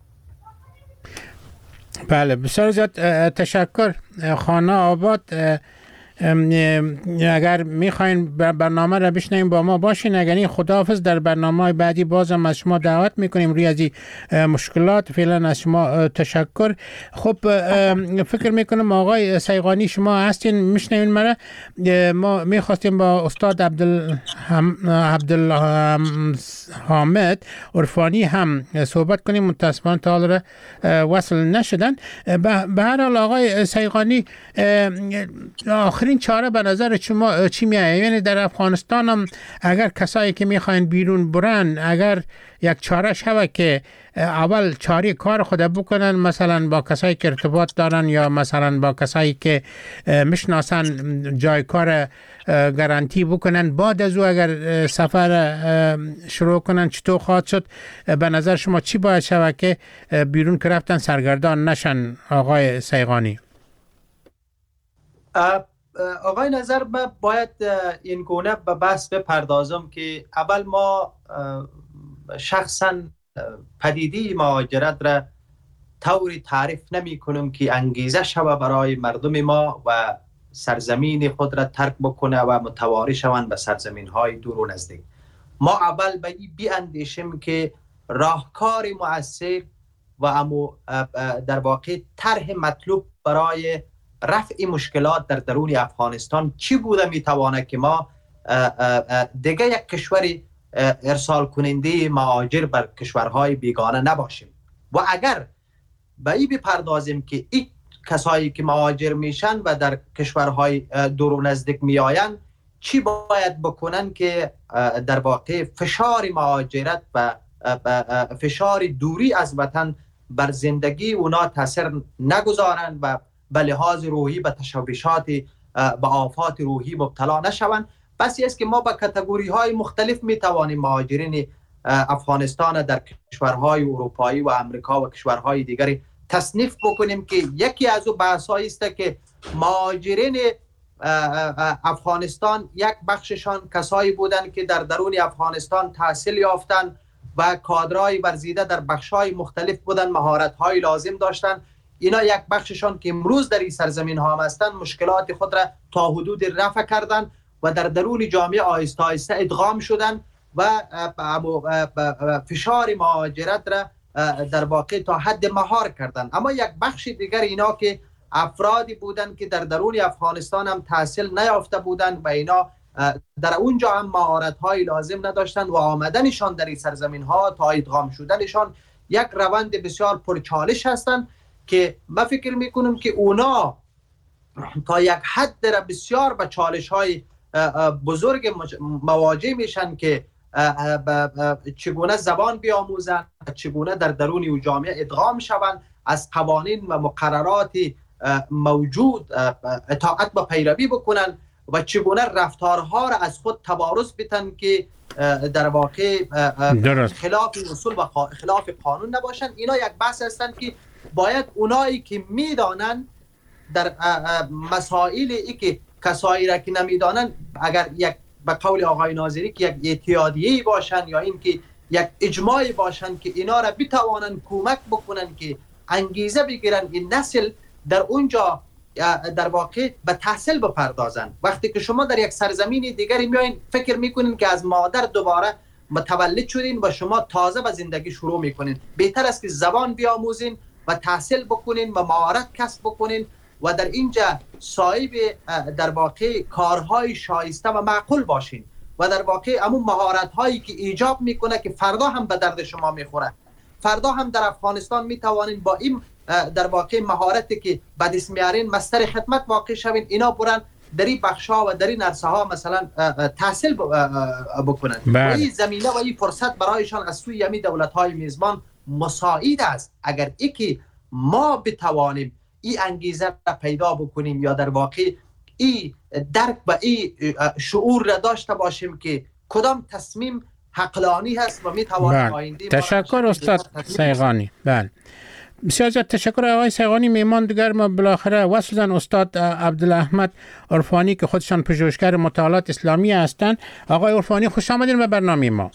بله بسیار زیاد تشکر خانه آباد. اگر میخواین برنامه را بشنویم با ما باشین. اگر خداحافظ، در برنامه بعدی بازم از شما دعوت میکنیم روی از این مشکلات. فعلا از شما تشکر. خب فکر میکنم آقای سیغانی شما هستین میشنوین مرا. ما میخواستیم با استاد عبدالحامد عرفانی هم صحبت کنیم، متاسفانه تا حال وصل نشدن. به هر حال آقای سیغانی، آخرین چاره به نظر شما چی میایه؟ یعنی در افغانستان هم اگر کسایی که میخواین بیرون برن، اگر یک چاره شوه که اول چاره کار خود بکنن، مثلا با کسایی که ارتباط دارن یا مثلا با کسایی که میشناسن جای کار گارانتی بکنن، بعد از او اگر سفر شروع کنن چطور خواهد شد؟ به نظر شما چی باید شوه که بیرون که رفتن سرگردان نشن آقای سیغانی؟ آقای نظر، من باید این گونه به بحث بپردازم که اول ما شخصا پدیده مهاجرت را طوری تعریف نمی کنم که انگیزه شوه برای مردم ما و سرزمین خود را ترک بکنه و متواری شوند به سرزمین های دور و نزدیک. ما اول به این بیاندیشیم که راهکار مؤثر و امو در واقع طرح مطلوب برای رفع مشکلات در درون افغانستان چی بوده میتوانه که ما دیگه یک کشور ارسال کننده مهاجر بر کشورهای بیگانه نباشیم. و اگر به این بپردازیم که این کسایی که مهاجر میشن و در کشورهای دور و نزدیک میآیند چی باید بکنن که در واقع فشار مهاجرت و فشار دوری از وطن بر زندگی اونا تاثیر نگذارند و به لحاظ روحی به تشویشات به آفات روحی مبتلا نشوند. بسی است که ما با کاتگوری های مختلف می توانیم مهاجرین افغانستان در کشورهای اروپایی و امریکا و کشورهای دیگری تصنیف بکنیم که یکی از او بحث‌هایی است که مهاجرین افغانستان یک بخششان کسایی بودند که در درون افغانستان تحصیل یافتند و کادرهای ورزیده در بخش‌های مختلف بودند، مهارت‌های لازم داشتند. اینا یک بخششان که امروز در این سرزمین ها هستند مشکلات خود را تا حدود رفع کردند و در درون جامعه آهسته آهسته ادغام شدند و فشار مهاجرت را در واقع تا حد مهار کردن. اما یک بخش دیگر اینا که افرادی بودن که در درون افغانستان هم تحصیل نیافته بودند و اینا در اونجا هم مهارت های لازم نداشتند و آمدنشان در این سرزمین ها تا ادغام شدنشان یک روند بسیار پرچالش هستند که من فکر میکنم که اونا تا یک حد در بسیار به چالش های بزرگ مواجه میشن که چگونه زبان بیاموزن، چگونه در درون او جامعه ادغام شوند، از قوانین و مقررات موجود اطاعت و پیروی بکنن و چگونه رفتارها را از خود تبارز بتن که در واقع خلاف اصول و خلاف قانون نباشن. اینا یک بحث هستند که باید اونایی که میدانن در مسائل ای که کسایی را که نمیدانن، اگر یک به قول آقای ناظری که یک اتحادیه‌ای باشن یا این که یک اجماعی باشن که اینا را بتوانن کمک بکنن که انگیزه بگیرن این نسل در اونجا در واقع به تحصیل بپردازن. وقتی که شما در یک سرزمین دیگری میایین فکر میکنین که از مادر دوباره متولد شدین و شما تازه به زندگی شروع میکنین، بهتر است که زبان بیاموزین و تحصیل بکنین و مهارت کسب بکنین و در اینجا صاحب در واقع کارهای شایسته و معقول باشین و در واقع همون مهارت هایی که ایجاب میکنه که فردا هم به درد شما میخوره. فردا هم در افغانستان میتوانین با این در واقع مهارتی که به دست میارین مستر خدمت واقع شوین، اینا برن در این بخشا و در این عرصه ها مثلا تحصیل بکنن و این زمینه و این فرصت برایشان از سوی یمی دولت های میزبان مساعد است. اگر ای که ما بتوانیم این انگیزه را پیدا بکنیم یا در واقع این درک و این شعور را داشته باشیم که کدام تصمیم حقلانی هست و میتوانیم آینده. تشکر استاد سیغانی. بله بسیار زیاد تشکر آقای سیغانی. میمان دیگر ما بالاخره وصلن استاد عبدالاحمد عرفانی که خودشان پژوهشگر مطالعات اسلامی هستند. آقای عرفانی خوش آمدین به برنامه ما.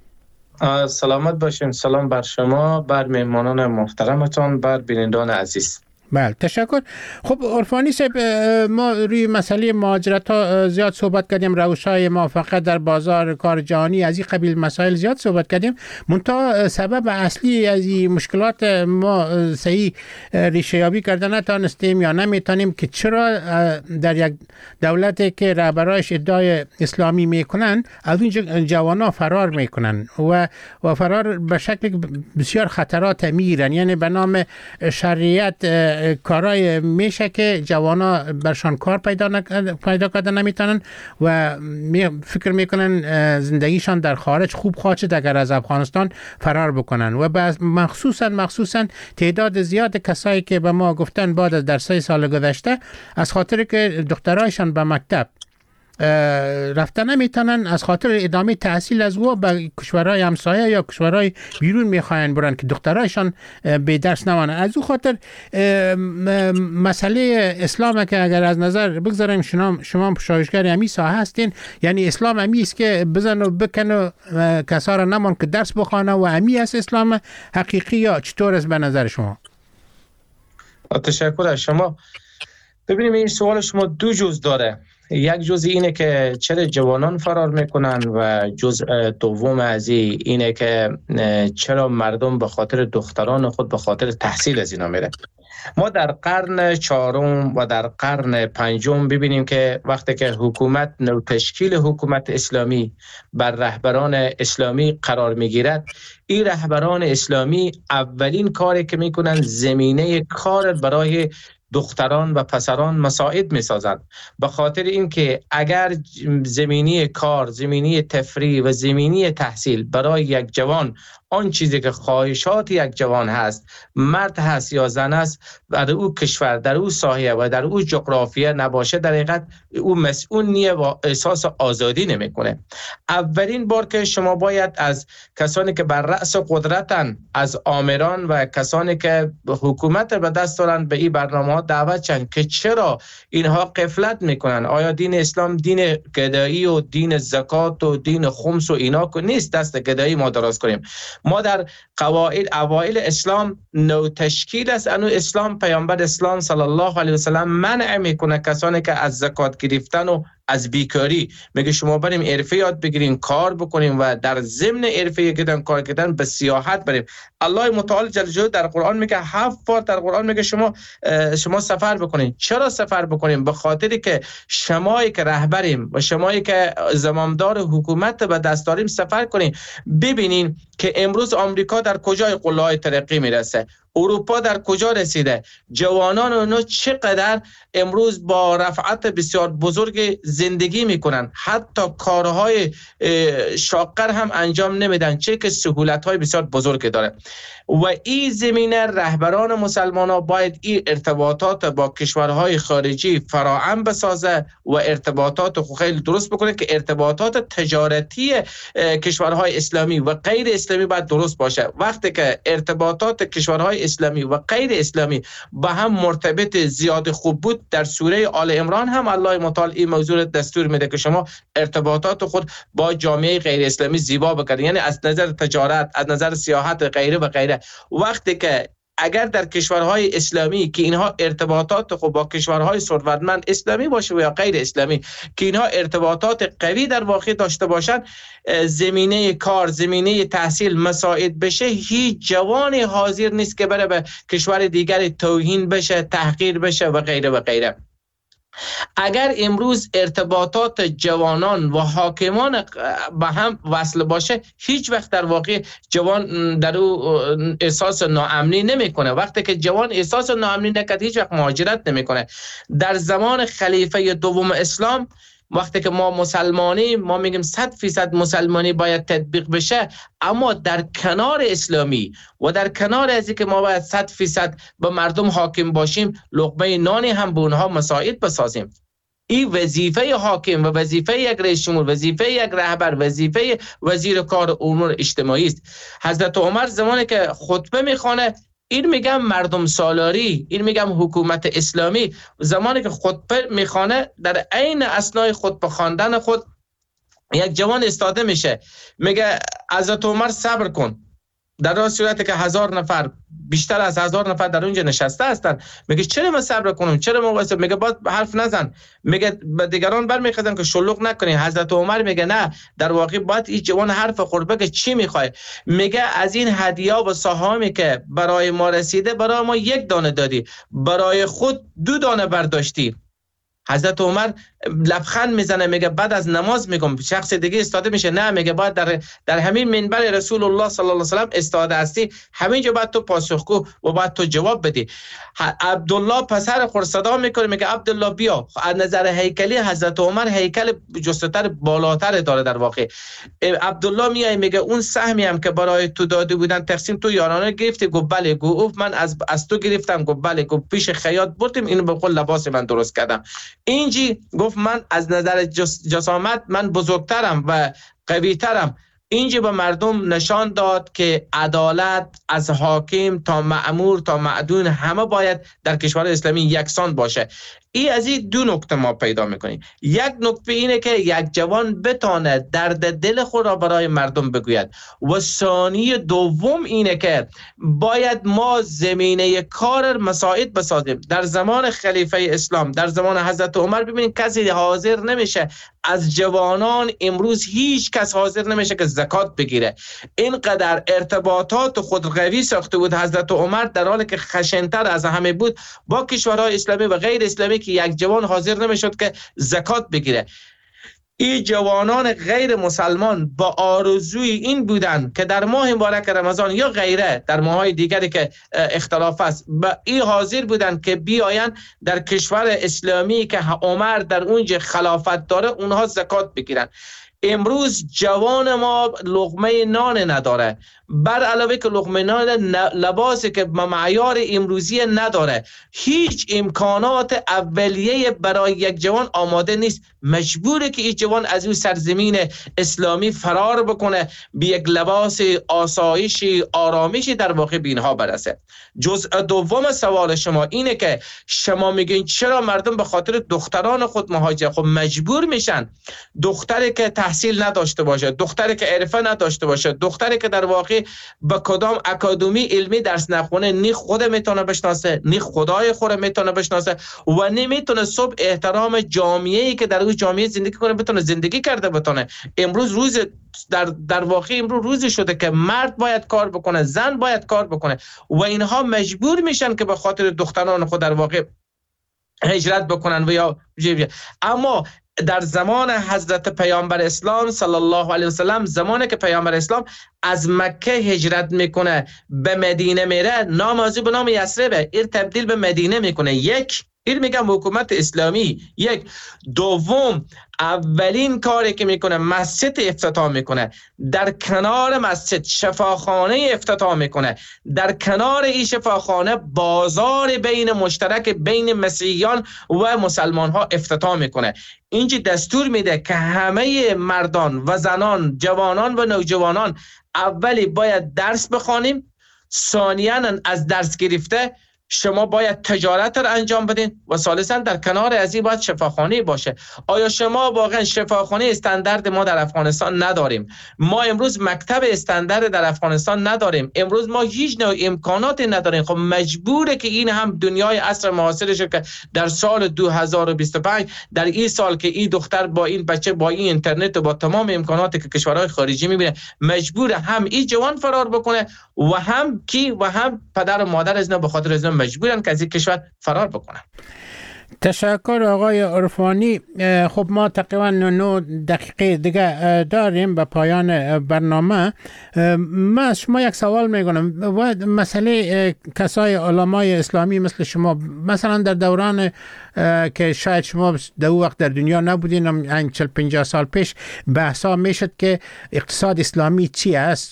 سلامت باشین. سلام بر شما، بر مهمانان محترمتان، بر بینندگان عزیز. بله تشکر. خب عرفانی صاحب، ما روی مسئله مهاجرت ها زیاد صحبت کردیم، روش‌های موافقت در بازار کار جهانی، از این قبیل مسائل زیاد صحبت کردیم. منتها سبب اصلی از این مشکلات ما صحیح ریشه یابی کردن نتانستیم یا نمیتونیم که چرا در یک دولتی که رهبرایش ادعای اسلامی میکنن از اون جوانا فرار میکنن و و فرار به شکل بسیار خطرات میرن، یعنی به نام شریعت کارای میشه که جوانا برشان کار پیدا نک... پیدا کردن نمیتونن و می... فکر میکنن زندگیشان در خارج خوب خواهد شد اگر از افغانستان فرار بکنن و بعد مخصوصا مخصوصا تعداد زیاد کسایی که به ما گفتن بعد از در سه سال گذشته از خاطر که دخترایشان به مکتب رفتن نمیتونن، از خاطر ادامه تحصیل از او به کشورهای همسایه یا کشورهای بیرون میخواین برن که دخترایشان به درس نمانن. از او خاطر مسئله اسلام که اگر از نظر بگذاریم شما شما پژوهشگر همین ساحه هستین، یعنی اسلام همی است که بزن و بکن و کسا را نمان که درس بخوانه و همی است اسلام حقیقی یا چطور است به نظر شما؟ تشکر از شما. ببینیم این سوال شما دو جزء داره. یک جزء اینه که چرا جوانان فرار میکنن و جزء دوم از اینه که چرا مردم به خاطر دختران خود به خاطر تحصیل از اینا میره. ما در قرن چهارم و در قرن پنجم ببینیم که وقتی که حکومت نو تشکیل حکومت اسلامی بر رهبران اسلامی قرار میگیرد، این رهبران اسلامی اولین کاری که میکنن زمینه کار برای دختران و پسران مساعد می سازند، به خاطر اینکه اگر زمینی کار، زمینی تفریح و زمینی تحصیل برای یک جوان آن چیزی که خواهشات یک جوان هست، مرد هست یا زن است، در او کشور، در او ساحه و در او جغرافیه نباشه، در حقیقت او مسئول نیه و احساس آزادی نمیکنه. اولین بار که شما باید از کسانی که بر رأس قدرتن، از آمران و کسانی که حکومت به دست دارن به این برنامه دعوت چند که چرا اینها غفلت میکنن. آیا دین اسلام دین گدایی و دین زکات و دین خمس و اینا که نیست دست گدایی ما دراز کنیم. ما در قواعد اوائل اسلام نو تشکیل است. انو اسلام پیامبر اسلام صلی الله علیه و سلم منع میکنه کسانی که از زکات گرفتن و از بیکاری. میگه شما بریم حرفه یاد بگیریم، کار بکنیم و در ضمن حرفه کردن کار کردن به سیاحت بریم. الله متعال جل جلاله در قرآن میگه، هفت بار در قرآن میگه شما شما سفر بکنین. چرا سفر بکنیم؟ به خاطری که شمایی که رهبریم و شمایی که زمامدار حکومت به دست داریم سفر کنین. ببینین که امروز آمریکا در کجای قله‌های ترقی میرسه، اروپا در کجا رسیده، جوانان اونها چقدر امروز با رفعت بسیار بزرگ زندگی میکنن، حتی کارهای شاقر هم انجام نمیدن، چه که سهولت‌های بسیار بزرگ داره. و این زمینه رهبران مسلمان ها باید این ارتباطات با کشورهای خارجی فراهم بسازه و ارتباطات خو خیلی درست بکنه که ارتباطات تجارتی کشورهای اسلامی و غیر اسلامی باید درست باشه. وقتی که ارتباطات کشورهای اسلامی و غیر اسلامی با هم مرتبط زیاد خوب بود، در سوره آل عمران هم الله متعال این موضوع دستور میده که شما ارتباطات خود با جامعه غیر اسلامی زیبا بکنید، یعنی از نظر تجارت، از نظر سیاحت غیره و غیره. وقتی که اگر در کشورهای اسلامی که اینها ارتباطات خود با کشورهای ثروتمند اسلامی باشه و یا غیر اسلامی که اینها ارتباطات قوی در واقع داشته باشن، زمینه کار، زمینه تحصیل مساعد بشه، هیچ جوانی حاضر نیست که بره به کشور دیگر توهین بشه، تحقیر بشه و غیره و غیره. اگر امروز ارتباطات جوانان و حاکمان با هم وصل باشه، هیچ وقت در واقع جوان در او احساس ناامنی نمیکنه. وقتی که جوان احساس ناامنی نکرد، هیچ وقت مهاجرت نمیکنه. در زمان خلیفه دوم اسلام، وقتی که ما مسلمانی، ما میگیم صد فیصد مسلمانی باید تطبیق بشه، اما در کنار اسلامی و در کنار از اینکه ما باید صد فیصد به مردم حاکم باشیم، لقمه نانی هم به اونها مساعد بسازیم. این وظیفه حاکم و وظیفه یک رئیس جمهور، وظیفه یک رهبر، وظیفه وزیر کار امور اجتماعی است. حضرت عمر زمانی که خطبه میخوانه، این میگم مردم سالاری، این میگم حکومت اسلامی، زمانی که خطبه میخوانه، در عین اثنای خطبه خواندن خود یک جوان استاده میشه، میگه حضرت عمر صبر کن. در این صورتی که هزار نفر، بیشتر از هزار نفر در اونجا نشسته هستن، میگه چرا من صبر کنم، چرا من واسه، میگه باید حرف نزن، میگه به دیگران برمیخوادن که شلوغ نکنین. حضرت عمر میگه نه، در واقع باید این جوان حرف خورد که چی میخوای. میگه از این هدیه و سهامی که برای ما رسیده، برای ما یک دانه دادی، برای خود دو دانه برداشتی. حضرت عمر لبخند میزنه، میگه بعد از نماز میگم. شخص دیگه استاده میشه، نه، میگه باید در در همین منبر رسول الله صلی الله علیه و سلم استاده هستی، همینجا باید تو پاسخگو و باید تو جواب بدی. عبدالله پسر خود صدا میکنه، میگه عبدالله بیا. از نظر هیکلی حضرت عمر هیکل جست‌تر بالاتر داره. در واقع عبدالله میای میگه اون سهمی هم که برای تو داده بودن تقسیم تو یارانه گرفتی؟ گفت بله. گفت من از از تو گرفتم؟ گفت بله. گفت پیش خیاط بردیم، اینو به قول لباس من درست کردم. اینجی گفت من از نظر جس جسامت من بزرگترم و قویترم. اینجا به مردم نشان داد که عدالت از حاکم تا مأمور تا معدون همه باید در کشور اسلامی یکسان باشه. این از این دو نکته ما پیدا میکنیم. یک نکته اینه که یک جوان بتونه درد دل خود را برای مردم بگوید، و ثانی دوم اینه که باید ما زمینه کار مساعد بسازیم. در زمان خلیفه اسلام، در زمان حضرت عمر، ببینید کسی حاضر نمیشه از جوانان، امروز هیچ کس حاضر نمیشه که زکات بگیره. اینقدر ارتباطات خود قوی ساخته بود حضرت عمر، در حالی که خشن‌تر از همه بود با کشورهای اسلامی و غیر اسلامی، که یک جوان حاضر نمیشد که زکات بگیره. این جوانان غیر مسلمان با آرزوی این بودن که در ماه مبارک رمضان یا غیره در ماهای دیگری که اختلاف است، با این حاضر بودن که بیاین در کشور اسلامی که عمر در اونجا خلافت داره اونها زکات بگیرن. امروز جوان ما لقمه نان نداره، بر علاوه که لقمه نان، لباسی که معیار امروزی نداره، هیچ امکانات اولیه برای یک جوان آماده نیست. مجبوره که این جوان از اون سرزمین اسلامی فرار بکنه، به یک لباس آسایشی، آرامشی در واقع به اینها برسه. جزء دوم سوال شما اینه که شما میگین چرا مردم به خاطر دختران خود مهاجر؟ خب مجبور میشن. دختری که تحصیل تحصیل نداشته باشه، دختری که عرفه نداشته باشه، دختری که در واقع به کدام اکادمی علمی درس نخونه، نی خود میتونه بشناسه، نی خدای خود میتونه بشناسه و نمیتونه صبح احترام جامعه‌ای که در اون جامعه زندگی کنه بتونه زندگی کرده بتونه. امروز روز در در واقع امروز روزی شده که مرد باید کار بکنه، زن باید کار بکنه و اینها مجبور میشن که به خاطر دختران خود در واقع هجرت بکنن و یا اما در زمان حضرت پیامبر اسلام صلی الله علیه و سلم، زمانی که پیامبر اسلام از مکه هجرت میکنه به مدینه میره، نام از به نام یثرب، این تبدیل به مدینه میکنه. یک این میگم حکومت اسلامی. یک دوم اولین کاری که میکنه مسجد افتتاح میکنه، در کنار مسجد شفاخانه افتتاح میکنه، در کنار این شفاخانه بازار بین مشترک بین مسیحیان و مسلمان ها افتتاح میکنه. اینجا دستور میده که همه مردان و زنان، جوانان و نوجوانان اولی باید درس بخوانیم، ثانیاً از درس گرفته شما باید تجارت را انجام بدین و ثالثاً در کنار از این باید شفاخانه باشه. آیا شما واقعا شفاخانه استاندارد ما در افغانستان نداریم؟ ما امروز مکتب استاندارد در افغانستان نداریم. امروز ما هیچ نوع امکاناتی نداریم. خب مجبوره که این هم دنیای عصر معاصرش که در سال دو هزار و بیست و پنج در این سال که این دختر با این بچه با این اینترنت و با تمام امکاناتی که کشورهای خارجی میبینه مجبوره هم این جوان فرار بکنه و هم کی و هم پدر و مادر از به خاطر از مجبورن که از این کشور فرار بکنن. تشکر آقای عرفانی. خب ما تقریبا نه دقیقه دیگه داریم به پایان برنامه. من از شما یک سوال میکنم و مسئله کسای علمای اسلامی مثل شما، مثلا در دوران که شاید شما در وقت در دنیا نبودین، این چهل پنجاه سال پیش بحثا میشد که اقتصاد اسلامی چی است.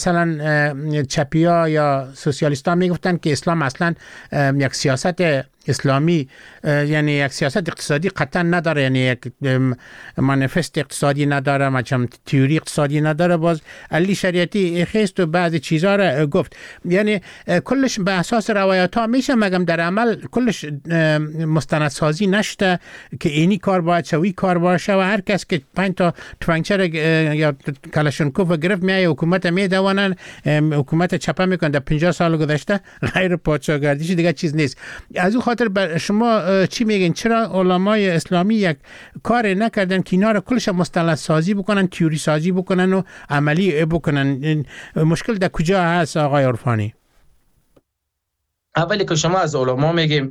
مثلا چپیا یا سوسیالیستا میگفتن که اسلام اصلا یک سیاست اسلامی یعنی یک سیاست اقتصادی قطعا نداره، یعنی یک مانیفست اقتصادی نداره، مثلا تئوری اقتصادی نداره. باز علی شریعتی خیست و بعضی چیزا را گفت، یعنی کلش به اساس روایات ها میشه، مگم در عمل کلش مستندسازی نشده که اینی کار باید شوی کار باشه و هر کس که پنج تا تفنگچه یا کلاشینکوف گرفت میای حکومت میدونن، حکومت چپه میکنه. در پنجاه سال گذشته غیر پادشاهگردیش دیگه چیز نیست. از اون خاطر بر شما چی میگین؟ چرا علمای اسلامی یک کار نکردن که اینا رو کلش مستند سازی بکنن، تئوری سازی بکنن و عملی بکنن؟ مشکل در کجا هست آقای عرفانی؟ اولی که شما از علما میگیم،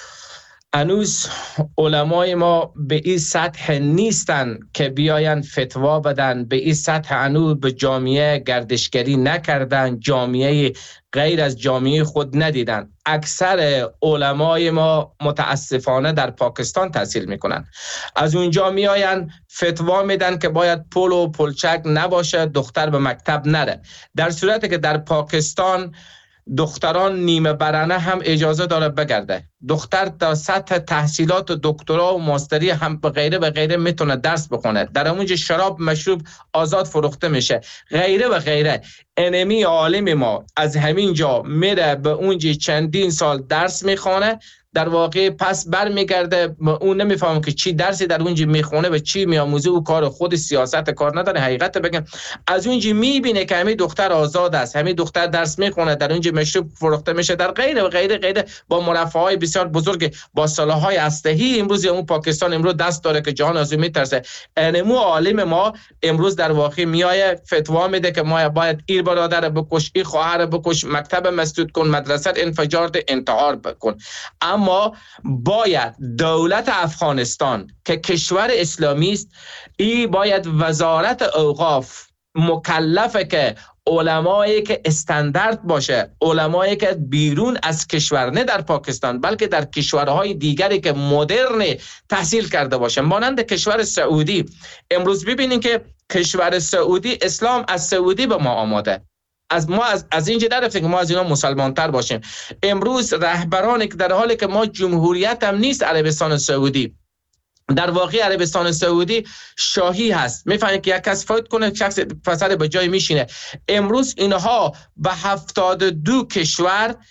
هنوز علمای ما به این سطح نیستن که بیاین فتوا بدن، به این سطح هنوز به جامعه گردشگری نکردن، جامعه غیر از جامعه خود ندیدن. اکثر علمای ما متاسفانه در پاکستان تحصیل میکنن، از اونجا میاین فتوا میدن که باید پول و پلچک نباشه، دختر به مکتب نره، در صورتی که در پاکستان دختران نیمه برنه هم اجازه داره بگرده. دختر در سطح تحصیلات و دکترا و ماستری هم به غیره و غیره میتونه درس بخونه، در اونجا شراب مشروب آزاد فروخته میشه، غیره و غیره. انمی عالم ما از همین جا میره به اونجا چندین سال درس میخونه، در واقع پس بر میگرده، اون نمیفهمه که چی درسی در اونجا میخونه و چی میآموزه، او کار خود سیاست کار نداره. حقیقت بگم از اونجا میبینه که همین دختر آزاد است، همین دختر درس میخونه، در اونجا مشروب فروخته میشه، در غیره و غیره غیره با مرفه های بسیار بزرگ، با سلاح‌های اسلحه‌ای. امروز اون پاکستان امروز دست داره که جهان از اون میترسه. انمو عالم ما امروز در واقع میایه فتوا میده که ما باید این برادر بکش، این خواهر بکش، مکتب مسدود کن، مدرسه انفجار ده، انتحار بکن. اما باید دولت افغانستان که کشور اسلامی است، ای باید وزارت اوقاف مکلفه که علمایی که استاندارد باشه، علمایی که بیرون از کشور، نه در پاکستان بلکه در کشورهای دیگری که مدرن تحصیل کرده باشه، مانند کشور سعودی. امروز ببینید که کشور سعودی، اسلام از سعودی به ما آماده، از ما از, از اینجا نرفتیم که ما از اینا مسلمان تر باشیم. امروز رهبرانی که در حالی که ما جمهوریت هم نیست عربستان سعودی، در واقع عربستان سعودی شاهی هست، میفهمید که یک کس فوت کنه شخص پسر به جای میشینه. امروز اینها به هفتاد و دو کشور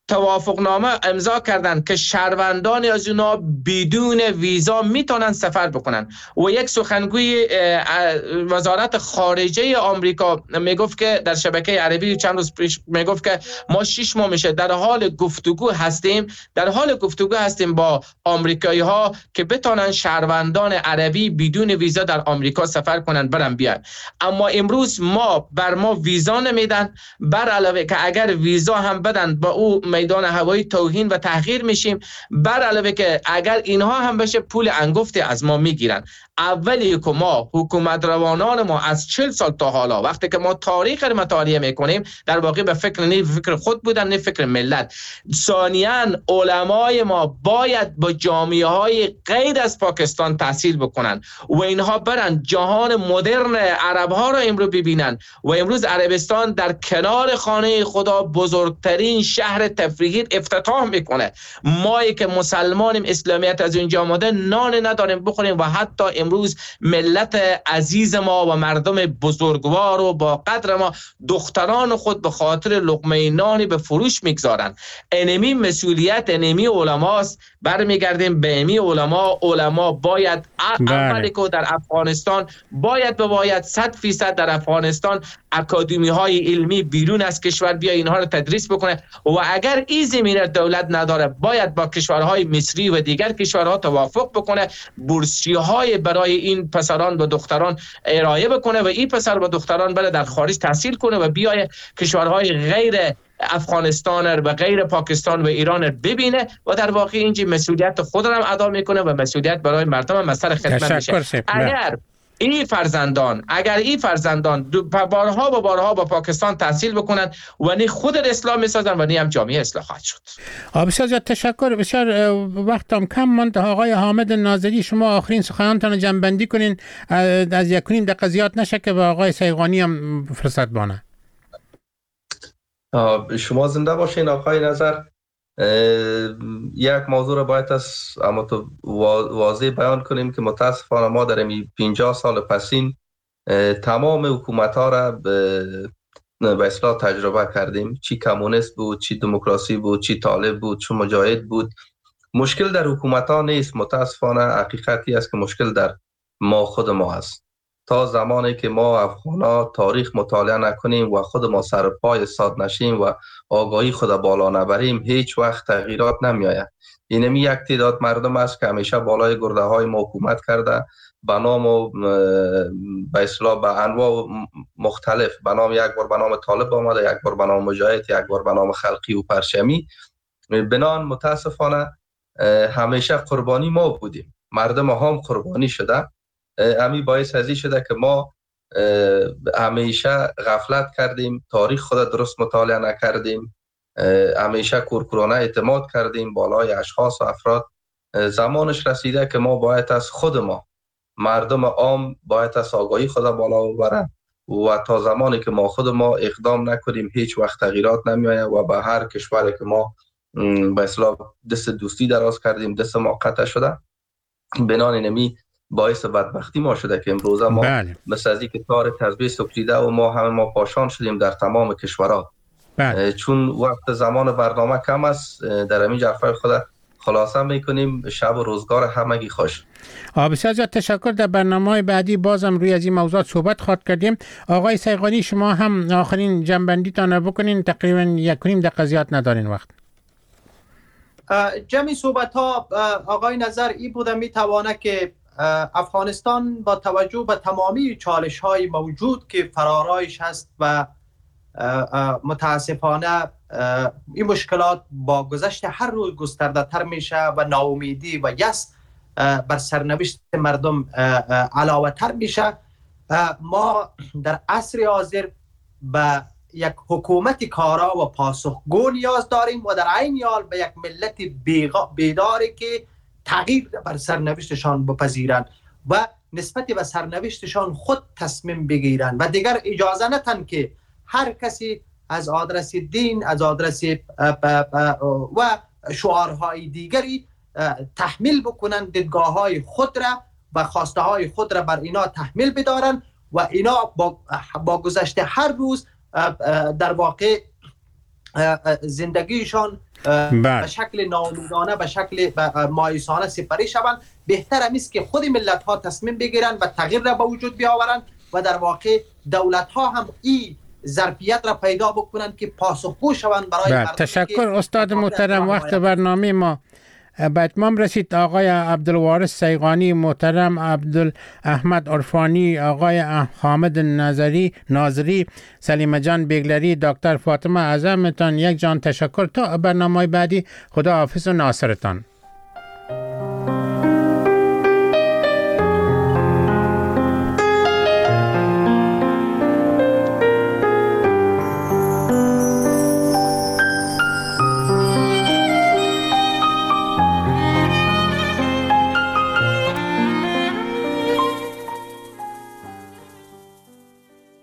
توافقنامه امضا کردند که شهروندان از اونا بدون ویزا میتونن سفر بکنن و یک سخنگوی وزارت خارجه آمریکا میگفت که در شبکه عربی چند روز پیش میگفت که ما شش ماه میشه در حال گفتگو هستیم در حال گفتگو هستیم با آمریکایی ها که بتونن شهروندان عربی بدون ویزا در آمریکا سفر کنن برن بیان. اما امروز ما بر ما ویزا نمیدن، بر علاوه که اگر ویزا هم بدن با او میدان هوایی توهین و تحقیر میشیم، بر علاوه که اگر اینها هم بشه پول انگفتی از ما میگیرن. اولی که ما حکومت روانان ما از چهل سال تا حالا وقتی که ما تاریخ رو مطالعه میکنیم در واقع به فکر نه فکر خود بودن نه فکر ملت. ثانیاً علمای ما باید با جامعه های غیر از پاکستان تحصیل بکنن و اینها برن جهان مدرن عرب ها را امروز ببینن و امروز عربستان در کنار خانه خدا بزرگترین شهر تفریحی افتتاح میکنه. مایی که مسلمانیم اسلامیت از اینجا آمده نان نداریم بخوریم و حتی امروز ملت عزیز ما و مردم بزرگوار و با قدر ما دختران خود به خاطر لقمه نانی به فروش میگذارن. انمی مسئولیت انمی علماست. برمیگردیم به انمی علما. علما باید اولی که در افغانستان باید به باید صد فیصد در افغانستان اکادمی های علمی بیرون از کشور بیا اینها رو تدریس بکنه و اگر این زمینه دولت نداره باید با کشورهای مصری و دیگر کشورها توافق بکنه، بورسیه های برای این پسران و دختران ارائه بکنه و این پسر و دختران بره در خارج تحصیل کنه و بیای کشورهای غیر افغانستان و غیر پاکستان و ایران ببینه و در واقع اینجا مسئولیت خود را ادا میکنه و مسئولیت برای مردم مسئله خدمت میشه. اگر این فرزندان اگر این فرزندان بارها و بارها با پاکستان تحصیل بکنن و نی خود اسلام میسازن و نی هم جامعه اصلاح خواهد شد. بسیار زیاد تشکر. بسیار وقتم کم ماند. آقای حامد ناظری شما آخرین سخنانتان جمع‌بندی کنین از یک کنیم دقیقه زیاد نشه که به آقای سیغانی هم فرصت بانه. شما زنده باشین آقای نظر. یک موضوع را باید از اما تو واضح بیان کنیم که متاسفانه ما در این پنجاه سال پسین تمام حکومت ها را به اصلاح تجربه کردیم، چی کمونیست بود، چی دموکراسی بود، چی طالب بود، چی مجاهد بود. مشکل در حکومت ها نیست، متاسفانه حقیقتی است که مشکل در ما خود ما است. تا زمانی که ما افغانا تاریخ مطالعه نکنیم و خود ما سر پای ساد نشیم و آگاهی خود بالا نبریم هیچ وقت تغییرات نمی آید. اینمی یک تعداد مردم است که همیشه بالای گرده های ما حکومت کرده به نام و به اصطلاح به انواع مختلف، به نام یک بار به نام طالب آمده، یک بار به نام مجاهد، یک بار به نام خلقی و پرچمی. بنان متاسفانه همیشه قربانی ما بودیم، مردم هم قربانی شده. امی باعث ازی شده که ما همیشه غفلت کردیم، تاریخ خود درست مطالعه نکردیم، همیشه کورکورانه اعتماد کردیم بالای اشخاص و افراد. زمانش رسیده که ما باید از خود ما مردم عام باید از آگاهی خود بالا ببرن و تا زمانی که ما خود ما اقدام نکنیم هیچ وقت تغییرات نمیآید و به هر کشوری که ما به اصطلاح دست دوستی دراز کردیم دست ما قطع شده. بنان نمی باعث بدبختی ما شده که امروزه ما بله. مثل ازی که تار تزبیه سکریده و ما همه ما پاشان شدیم در تمام کشورها. بله. چون وقت زمان برنامه کم است در همین جرفای خود خلاصه میکنیم. شب و روزگار همگی خوش. بسیار زیاد تشکر. در برنامه بعدی بازم روی از این موضوعات صحبت خواهد کردیم. آقای سیغانی شما هم آخرین جنبندی تان بکنین، تقریبا یک کنیم دقیقه زیاد ندارین وقت. جمعی صحبت ها آقای نظر ای بوده میتوانه که افغانستان با توجه به تمامی چالش های موجود که فرارایش هست و متاسفانه این مشکلات با گذشت هر روز گسترده تر میشه و ناامیدی و یأس بر سرنوشت مردم علاوه تر میشه. ما در عصر حاضر به یک حکومت کارا و پاسخگو نیاز داریم و در عین حال به یک ملت بیداری که تغییر بر سرنوشتشان بپذیرند و نسبت به سرنوشتشان خود تصمیم بگیرند و دیگر اجازه ندهند که هر کسی از آدرس دین، از آدرس و شعارهای دیگری تحمیل بکنند دیدگاه های خود را و خواسته های خود را بر اینا تحمیل بدارند و اینا با, با گذشت هر روز در واقع زندگیشان بله. به شکل ناامیدانه به شکل مایوسانه سپری شوند. بهتر است که خود ملت ها تصمیم بگیرند و تغییر را به وجود بیاورند و در واقع دولت ها هم این ظرفیت را پیدا بکنند که پاسخگو شوند برای مردمی. تشکر استاد محترم. وقت برنامه ما به اتمام رسید. آقای عبدالوارث سیغانی محترم، عبدالاحمد عرفانی، آقای حامد نظری ناظری، سلیمه جان بیگلری، دکتر فاطمه اعظمتان یک جان تشکر. تا برنامه بعدی خدا حافظ و ناصرتان.